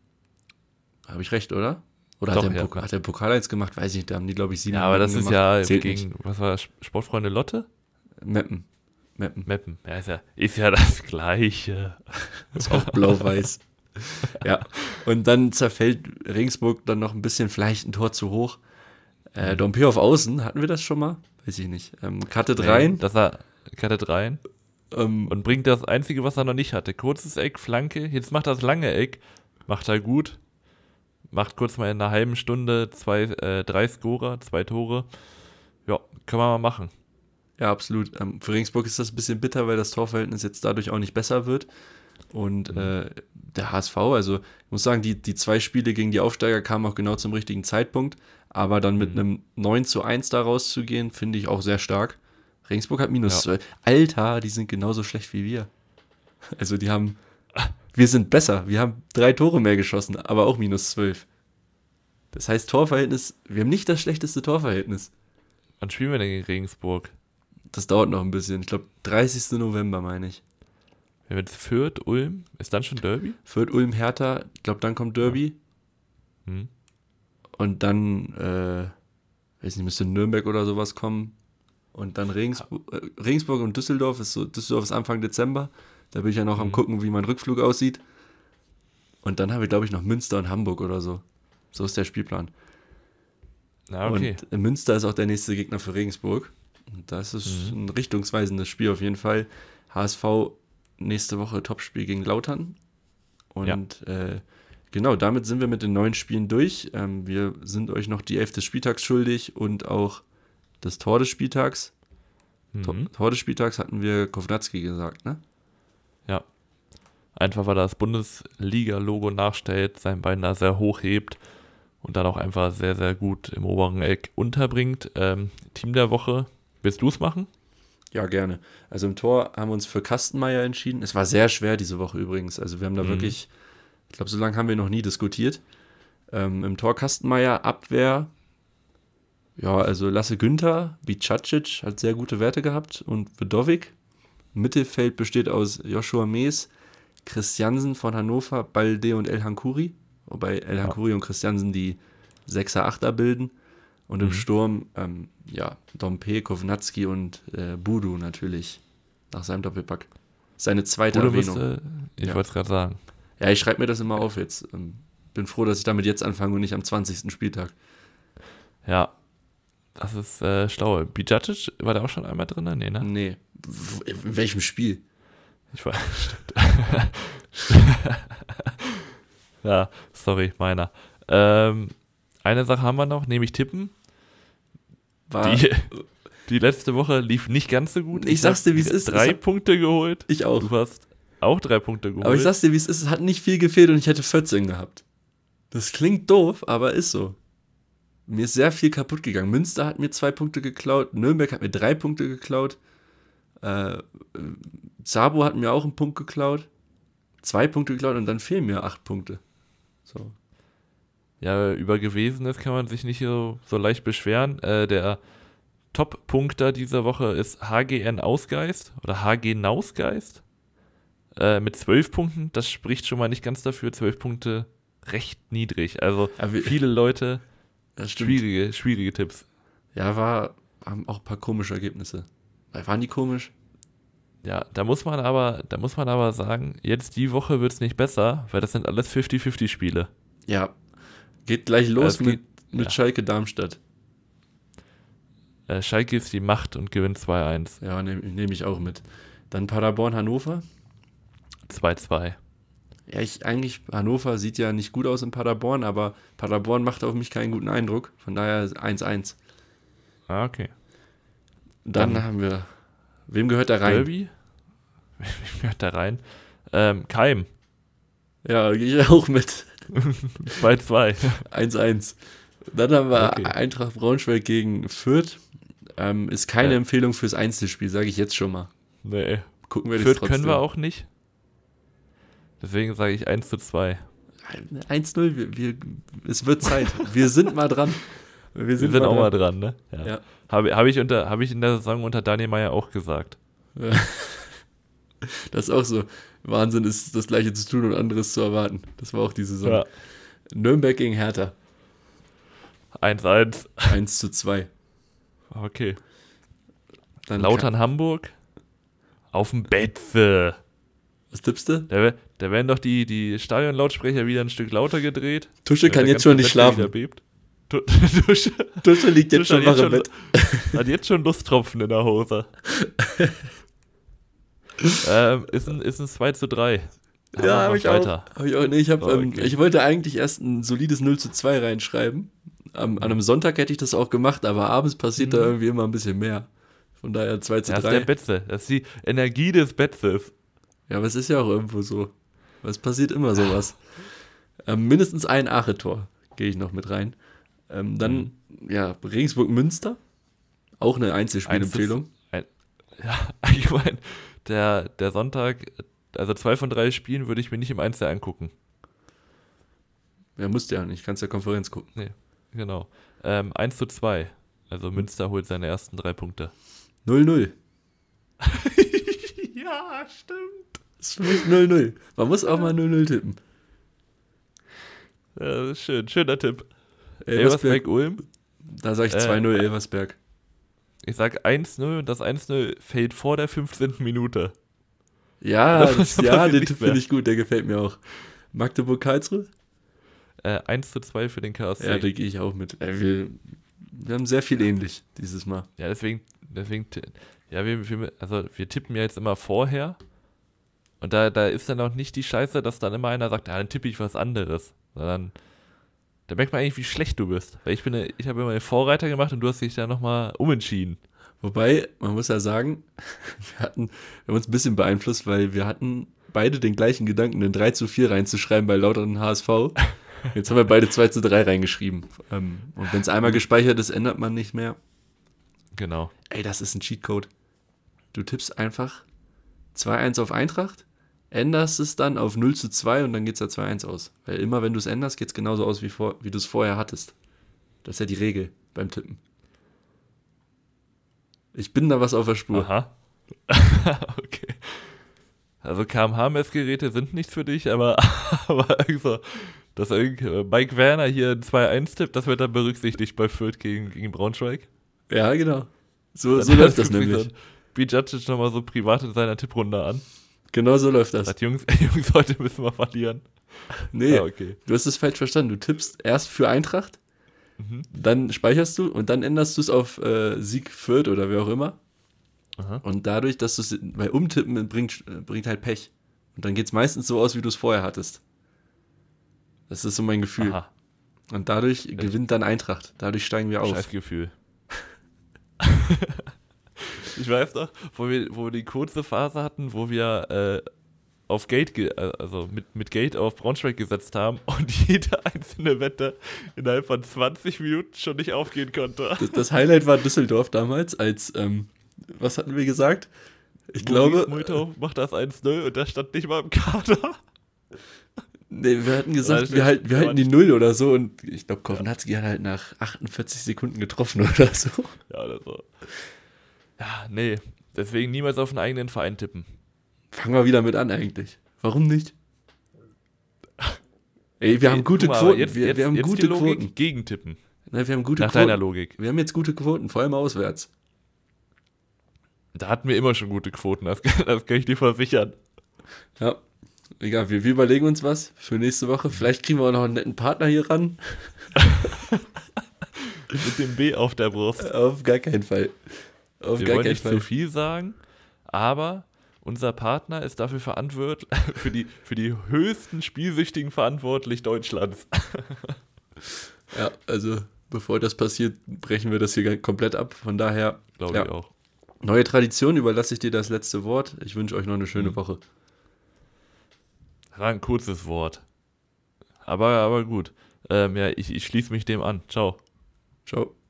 Habe ich recht, oder? Oder Doch, hat, der ja, Pokal, hat der Pokal eins gemacht? Weiß ich nicht, da haben die, glaube ich, sieben Ja, aber das gemacht. ist ja Zählt gegen, nicht. was war das, Sportfreunde Lotte? Meppen. Meppen. Meppen, ja, ist ja, ist ja das Gleiche. Ist auch blau-weiß. Ja, und dann zerfällt Regensburg dann noch ein bisschen, vielleicht ein Tor zu hoch. Äh, Dompe auf Außen, hatten wir das schon mal? Weiß ich nicht. Ähm, cuttet Nee, rein. Das er cuttet rein. Ähm, Und bringt das Einzige, was er noch nicht hatte. Kurzes Eck, Flanke. Jetzt macht er das lange Eck. Macht er gut. Macht kurz mal in einer halben Stunde zwei, äh, drei Scorer, zwei Tore. Ja, kann man mal machen. Ja, absolut. Ähm, für Regensburg ist das ein bisschen bitter, weil das Torverhältnis jetzt dadurch auch nicht besser wird. Und mhm. äh, der H S V, also ich muss sagen, die, die zwei Spiele gegen die Aufsteiger kamen auch genau zum richtigen Zeitpunkt. Aber dann mit mhm. einem neun zu eins da rauszugehen, finde ich auch sehr stark. Regensburg hat minus zwölf. Ja. Alter, die sind genauso schlecht wie wir. Also die haben, wir sind besser. Wir haben drei Tore mehr geschossen, aber auch minus zwölf. Das heißt, Torverhältnis, wir haben nicht das schlechteste Torverhältnis. Wann spielen wir denn gegen Regensburg? Das dauert noch ein bisschen. Ich glaube, dreißigsten November, meine ich. Wenn wir jetzt Fürth, Ulm, ist dann schon Derby? Fürth, Ulm, Hertha, ich glaube, dann kommt Derby. Ja. Hm. Und dann, äh, weiß nicht, müsste Nürnberg oder sowas kommen. Und dann Regensburg, äh, Regensburg und Düsseldorf ist so, Düsseldorf ist Anfang Dezember. Da bin ich ja noch mhm. am gucken, wie mein Rückflug aussieht. Und dann haben wir, glaube ich, noch Münster und Hamburg oder so. So ist der Spielplan. Ja, okay. Und Münster ist auch der nächste Gegner für Regensburg. Und das ist mhm. ein richtungsweisendes Spiel auf jeden Fall. H S V nächste Woche Topspiel gegen Lautern. Und ja. äh, genau, damit sind wir mit den neun Spielen durch. Ähm, wir sind euch noch die elf des Spieltags schuldig und auch das Tor des Spieltags. Mhm. Tor, Tor des Spieltags hatten wir Kovnatski gesagt, ne? Ja. Einfach, weil er das Bundesliga-Logo nachstellt, sein Bein da sehr hoch hebt und dann auch einfach sehr, sehr gut im oberen Eck unterbringt. Ähm, Team der Woche, willst du es machen? Ja, gerne. Also im Tor haben wir uns für Kastenmeier entschieden. Es war sehr schwer diese Woche übrigens. Also wir haben da mhm. wirklich, ich glaube, so lange haben wir noch nie diskutiert. Ähm, Im Tor Kastenmeier, Abwehr, ja, also Lasse Günther, Bicacic hat sehr gute Werte gehabt und Wdowick. Mittelfeld besteht aus Joshua Mees, Christiansen von Hannover, Balde und El Hankuri. Wobei El Hankuri ja. und Christiansen die Sechser, Achter bilden. Und im mhm. Sturm, ähm, ja, Dompe, Kovnatski und äh, Budu natürlich nach seinem Doppelpack. Seine zweite Budu Erwähnung. Müsste, ich ja. wollte es gerade sagen. Ja, ich schreibe mir das immer auf jetzt. Ähm, bin froh, dass ich damit jetzt anfange und nicht am zwanzigsten Spieltag. Ja, das ist äh, schlau. Bicacic, war der auch schon einmal drin? Nee, ne? Nee. In welchem Spiel? Ich weiß, stimmt. Ja, sorry, meiner. Ähm, eine Sache haben wir noch, nämlich Tippen. War die, die letzte Woche lief nicht ganz so gut. Ich, ich sag's dir, wie es ist. Drei hat, Punkte geholt. Ich auch. Du hast auch drei Punkte geholt. Aber ich sag's dir, wie es ist. Es hat nicht viel gefehlt und ich hätte vierzehn gehabt. Das klingt doof, aber ist so. Mir ist sehr viel kaputt gegangen. Münster hat mir zwei Punkte geklaut. Nürnberg hat mir drei Punkte geklaut. Äh, Sabo hat mir auch einen Punkt geklaut. Zwei Punkte geklaut und dann fehlen mir acht Punkte. So. Ja, über Gewesenes kann man sich nicht so, so leicht beschweren. Äh, der Top-Punkter dieser Woche ist H G N Ausgeist oder H G Nausgeist äh, mit zwölf Punkten. Das spricht schon mal nicht ganz dafür. zwölf Punkte recht niedrig. Also Aber viele Leute, das stimmt. schwierige, schwierige Tipps. Ja, war, haben auch ein paar komische Ergebnisse. Waren die komisch? Ja, da muss man aber, da muss man aber sagen, jetzt die Woche wird es nicht besser, weil das sind alles fünfzig fünfzig Spiele. Ja, geht gleich los Es mit, geht- mit ja. Schalke Darmstadt. Äh, Schalke ist die Macht und gewinnt zwei eins. Ja, nehme nehm ich auch mit. Dann Paderborn Hannover. zwei zwei. Ja, ich eigentlich, Hannover sieht ja nicht gut aus in Paderborn, aber Paderborn macht auf mich keinen guten Eindruck. Von daher eins eins. Ah, okay. Dann, Dann haben wir, wem gehört da rein? Derby? Wie gehört da rein? Ähm, Keim. Ja, gehe ich auch mit. zwei zwei. eins eins. Dann haben wir Okay. Eintracht Braunschweig gegen Fürth. Ähm, ist keine Ja. Empfehlung fürs Einzelspiel, sage ich jetzt schon mal. Nee. Gucken wir das Fürth trotzdem. können wir auch nicht. Deswegen sage ich eins zu zwei. eins null, wir, wir, es wird Zeit. Wir sind mal dran. Wir Wir sind, sind, mal auch dran. mal dran, ne? Ja. Habe hab ich, unter- hab ich in der Saison unter Daniel Meyer auch gesagt. Das ist auch so. Wahnsinn ist, das Gleiche zu tun und anderes zu erwarten. Das war auch die Saison. Ja. Nürnberg gegen Hertha. eins eins. eins zu zwei. Okay. Dann Lautern Hamburg. Auf dem Betze. Ka- Was tippst du? Da, wär- da werden doch die, die Stadionlautsprecher wieder ein Stück lauter gedreht. Tusche Weil kann der jetzt schon ganze nicht Betze wieder schlafen. bebt. Tu- Tusche, Tusche liegt jetzt Tusche schon hat wach im jetzt Bett. hat jetzt schon Lusttropfen in der Hose. ähm, ist, ein, ist ein zwei zu drei. Haben Ja, wir habe noch ich auch. weiter. Hab ich auch. Nee, ich, hab, Oh, ähm, okay. ich wollte eigentlich erst ein solides null zu zwei reinschreiben. Am, an einem Sonntag hätte ich das auch gemacht, aber abends passiert da Mhm. irgendwie immer ein bisschen mehr. Von daher zwei zu Das ist drei. der Betze. Das ist die Energie des Betzes. Ja, aber es ist ja auch irgendwo so. Aber es passiert immer sowas. ähm, mindestens ein Ache-Tor gehe ich noch mit rein. Ähm, dann, ja, Regensburg-Münster. Auch eine Einzelspielempfehlung. Ja, allgemein, der, der Sonntag, also zwei von drei Spielen würde ich mir nicht im Einzel angucken. Ja, musst du ja nicht. Kannst ja Konferenz gucken. Genau. Ähm, eins zu zwei. Also Münster holt seine ersten drei Punkte. null null. Ja, stimmt. Das ist für mich null null. Man muss auch mal null null tippen. Ja, das ist schön, schöner Tipp. Elversberg, Elversberg-Ulm. da sage ich Äh, zwei null Elversberg. Ich sag eins null und das eins null fällt vor der fünfzehnten Minute. Ja, da das, passiert ja den nichts Tipp finde mehr. ich gut, der gefällt mir auch. Magdeburg-Karlsruhe? Äh, eins zu zwei für den K S C. Ja, da gehe ich auch mit. Äh, wir, wir haben sehr viel ähnlich dieses Mal. Ja, deswegen, deswegen, ti- ja, wir, wir, also wir tippen ja jetzt immer vorher und da, da ist dann auch nicht die Scheiße, dass dann immer einer sagt, ja, dann tippe ich was anderes, sondern da merkt man eigentlich, wie schlecht du bist, weil ich bin, ja- ich habe immer den Vorreiter gemacht und du hast dich da nochmal umentschieden. Wobei, man muss ja sagen, wir hatten, wir haben uns ein bisschen beeinflusst, weil wir hatten beide den gleichen Gedanken, den drei zu vier reinzuschreiben bei Lautern H S V. Jetzt haben wir beide zwei zu drei reingeschrieben. Ähm, und wenn es einmal gespeichert ist, ändert man nicht mehr. Genau. Ey, das ist ein Cheatcode. Du tippst einfach zwei eins auf Eintracht, änderst es dann auf null zu zwei und dann geht es da zwei eins aus. Weil immer, wenn du es änderst, geht es genauso aus, wie, vor, wie du es vorher hattest. Das ist ja die Regel beim Tippen. Ich bin da was auf der Spur. Aha. Okay. Also K M H-Messgeräte sind nichts für dich, aber, aber also, dass irgendwie Mike Werner hier ein zwei eins tippt, das wird dann berücksichtigt bei Fürth gegen, gegen Braunschweig. Ja, genau. So, so Dann läuft das guckt sich nämlich. so Bijacic nochmal so privat in seiner Tipprunde an. Genau so läuft das. Sagt, Jungs, Jungs, heute müssen wir verlieren. Nee, Ah, okay. du hast es falsch verstanden. Du tippst erst für Eintracht, Mhm. dann speicherst du und dann änderst du es auf äh, Sieg Fürth oder wer auch immer. Aha. Und dadurch, dass du es, weil Umtippen bringt, äh, bringt halt Pech. Und dann geht es meistens so aus, wie du es vorher hattest. Das ist so mein Gefühl. Aha, Und dadurch gewinnt dann Eintracht. Dadurch steigen wir auf. scheiß Gefühl. Ich weiß noch, wo wir, wo wir die kurze Phase hatten, wo wir äh, auf Gate, ge äh, also mit, mit Gate auf Braunschweig gesetzt haben und jede einzelne Wette innerhalb von zwanzig Minuten schon nicht aufgehen konnte. Das, das Highlight war Düsseldorf damals, als, ähm, was hatten wir gesagt? Ich Maurice glaube, Multau macht das eins null und der stand nicht mal im Kader. Nee, wir hatten gesagt, Ja, wir, halten, wir ja, halten die Null oder so und ich glaube, Kownatski hat halt nach achtundvierzig Sekunden getroffen oder so. Ja, oder so. Ja, nee. Deswegen niemals auf einen eigenen Verein tippen. Fangen wir wieder mit an eigentlich. Warum nicht? Ey, wir Okay, haben gute guck mal, Quoten. Jetzt, wir, jetzt, wir haben jetzt gute die Logik Quoten. gegentippen. Nein, wir haben gute Nach Quoten. deiner Logik. Wir haben jetzt gute Quoten, vor allem auswärts. Da hatten wir immer schon gute Quoten, das, das kann ich dir versichern. Ja, egal, wir, wir überlegen uns was für nächste Woche. Vielleicht kriegen wir auch noch einen netten Partner hier ran. Mit dem B auf der Brust. Auf gar keinen Fall. Auf Wir gar wollen keinen nicht Fall. zu viel sagen, aber unser Partner ist dafür verantwortlich, für die, für die höchsten Spielsüchtigen verantwortlich Deutschlands. Ja, also bevor das passiert, brechen wir das hier komplett ab. Von daher, Glaube ja. ich auch. Neue Tradition, überlasse ich dir das letzte Wort. Ich wünsche euch noch eine schöne Mhm. Woche. War ein kurzes Wort. Aber, aber gut. Ähm, ja, ich, ich schließe mich dem an. Ciao. Ciao.